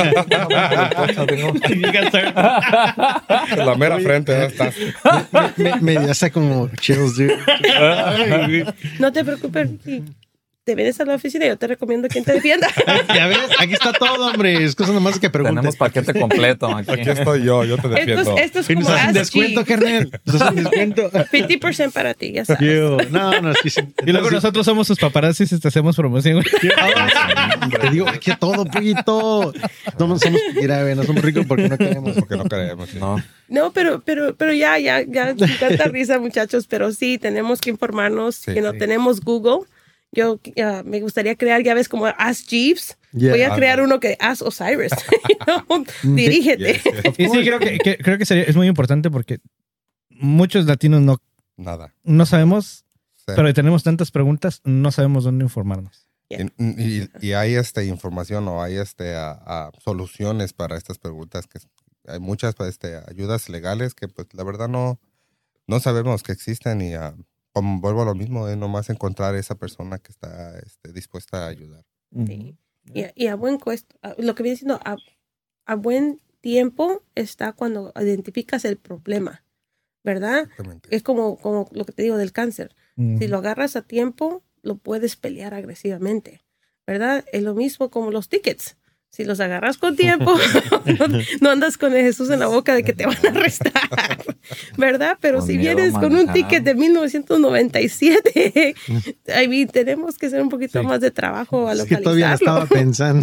La mera frente, ¿no? Estás. Me, me, me hace como chills, dude. No te preocupes, Ricky. Te vienes a la oficina y yo te recomiendo quien te defienda. Ya ves, aquí está todo, hombre. Es cosa nomás que preguntes. Tenemos paquete completo aquí. Aquí estoy yo, yo te Esto defiendo. es, esto es Y como nos hacen Ask descuento, G. carnal. Nos hacen descuento. cincuenta por ciento para ti, ya sabes. Yo, no, no, sí, sí. Y luego nosotros somos sus paparazzis y te hacemos promoción, güey. Te digo, aquí a todo, pollito. No somos, mira, güey, no somos ricos porque no queremos. Porque no queremos. sí. No, No, pero, pero, pero ya, ya, ya, sin tanta risa, muchachos, pero sí, tenemos que informarnos Sí, que no sí. tenemos Google. Yo uh, me gustaría crear, ya ves, como Ask Jeeves. Yeah. Voy a crear Ah, uno que Ask Osiris. You know, Dirígete. Yes, yes. Y sí, creo que, que- creo que sería, es muy importante porque muchos latinos no, Nada. no sabemos, Cero. pero tenemos tantas preguntas, no sabemos dónde informarnos. Y, y- y hay este, información o hay este, a- a soluciones para estas preguntas. Que hay muchas pues, este, ayudas legales que pues la verdad no, no sabemos que existen y ah, como vuelvo a lo mismo, es nomás encontrar esa persona que está este, dispuesta a ayudar. Sí. Y, a- y a buen cuesto, a- lo que viene diciendo, a, a buen tiempo está cuando identificas el problema, ¿verdad? Exactamente. Es como, como lo que te digo del cáncer. Mm. Si lo agarras a tiempo, lo puedes pelear agresivamente, ¿verdad? Es lo mismo como los tickets. Si los agarras con tiempo, no, no andas con el Jesús en la boca de que te van a arrestar, ¿verdad? Pero Con si miedo a vienes con un manejar. ticket de mil novecientos noventa y siete, I mean, tenemos que hacer un poquito Sí. más de trabajo a Es que todavía lo localizarlo. estaba pensando.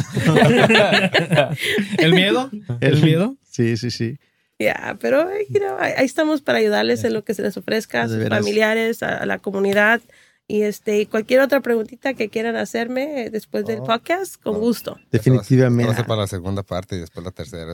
¿El miedo? ¿El miedo? Sí, sí, sí. Ya, pero you know, ahí ahí estamos para ayudarles en lo que se les ofrezca a De sus veras. familiares, a, a la comunidad. Y este, y cualquier otra preguntita que quieran hacerme eh, después del Oh. podcast, con Oh. gusto. Definitivamente. Va a ser para la segunda parte y después la tercera.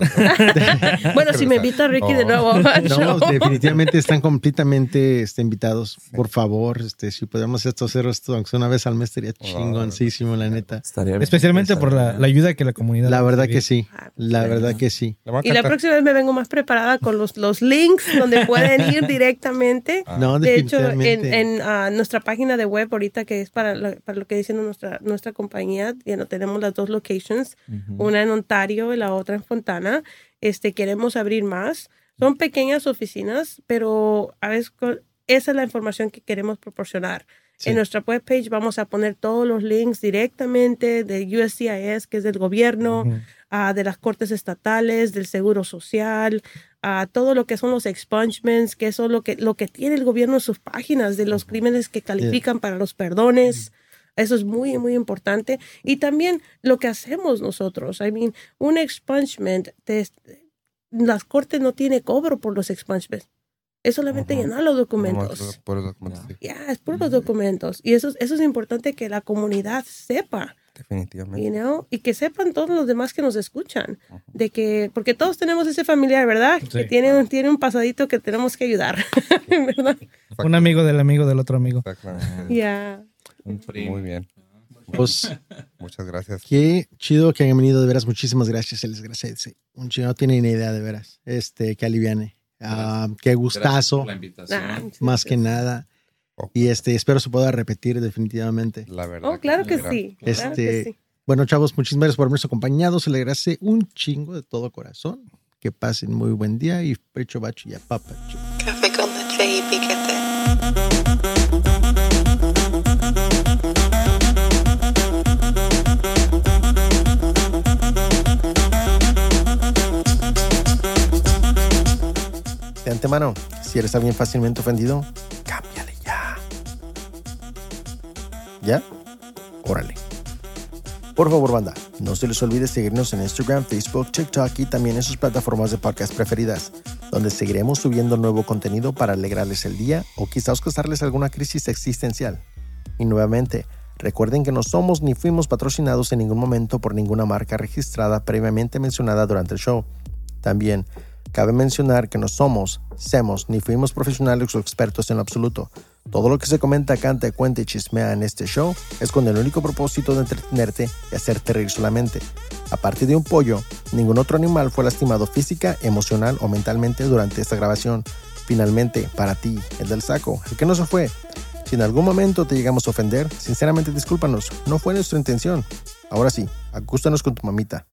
Bueno, si me invita Ricky de Oh. nuevo. al No, show. definitivamente están completamente este, invitados. Por favor, este, si podemos esto hacer esto, aunque sea una vez al mes, sería chingoncísimo, la neta. estaría bien. Especialmente por la, la ayuda que la comunidad. La verdad recibe. que sí. Ah, La bueno. verdad que sí. Le va a Y la encantar. próxima vez me vengo más preparada con los, los links donde pueden ir directamente. Ah. No, De hecho, en, definitivamente. en ah, nuestra página de web ahorita, que es para, la- para lo que dice nuestra, nuestra compañía, ya no tenemos las dos locations, Ujú. una en Ontario y la otra en Fontana. Este, queremos abrir más. Son pequeñas oficinas, pero a veces con- esa es la información que queremos proporcionar. Sí. En nuestra webpage vamos a poner todos los links directamente de U S C I S, que es del gobierno, Ujú. ah, de las cortes estatales, del seguro social, a todo lo que son los expungements, que eso es lo que, lo que tiene el gobierno en sus páginas, de los crímenes que califican para los perdones. Eso es muy, muy importante. Y también lo que hacemos nosotros. I mean, un expungement, te- las cortes no tienen cobro por los expungements. Es solamente Ujú. llenar los Nomás documentos. por los documentos, sí. Ya, es por los documentos. Y eso, eso es importante que la comunidad sepa. Definitivamente. You know, y que sepan todos los demás que nos escuchan, de que, porque todos tenemos ese familiar, ¿verdad? Sí. Que tiene, tiene un pasadito que tenemos que ayudar, ¿verdad? Un amigo del amigo del otro amigo. Exactamente. Ya. Un primo. Muy bien. Pues, Muchas gracias. qué chido que hayan venido, de veras. Muchísimas gracias. Se les agradece. Un chido, no tiene ni idea, de veras. Este, que aliviane. Ah, qué gustazo, Ah, muchas más que gracias. nada. Y este, espero se pueda repetir definitivamente. La verdad. Oh, claro que mira, sí. Claro que Este, sí. Bueno, chavos, muchísimas gracias por habernos acompañado. Se les agradece un chingo de todo corazón. Que pasen muy buen día y pecho bacho y a papacho. Café con leche y piquete. De antemano, si eres alguien fácilmente ofendido, cámbiale ya. ¿Ya? Órale. Por favor, banda, no se les olvide seguirnos en Instagram, Facebook, TikTok y también en sus plataformas de podcast preferidas, donde seguiremos subiendo nuevo contenido para alegrarles el día o quizás causarles alguna crisis existencial. Y nuevamente, recuerden que no somos ni fuimos patrocinados en ningún momento por ninguna marca registrada previamente mencionada durante el show. También, cabe mencionar que no somos, semos, ni fuimos profesionales o expertos en lo absoluto. Todo lo que se comenta, canta, cuenta y chismea en este show es con el único propósito de entretenerte y hacerte reír solamente. Aparte de un pollo, ningún otro animal fue lastimado física, emocional o mentalmente durante esta grabación. Finalmente, para ti, el del saco, el que no se fue. Si en algún momento te llegamos a ofender, sinceramente discúlpanos, no fue nuestra intención. Ahora sí, acústanos con tu mamita.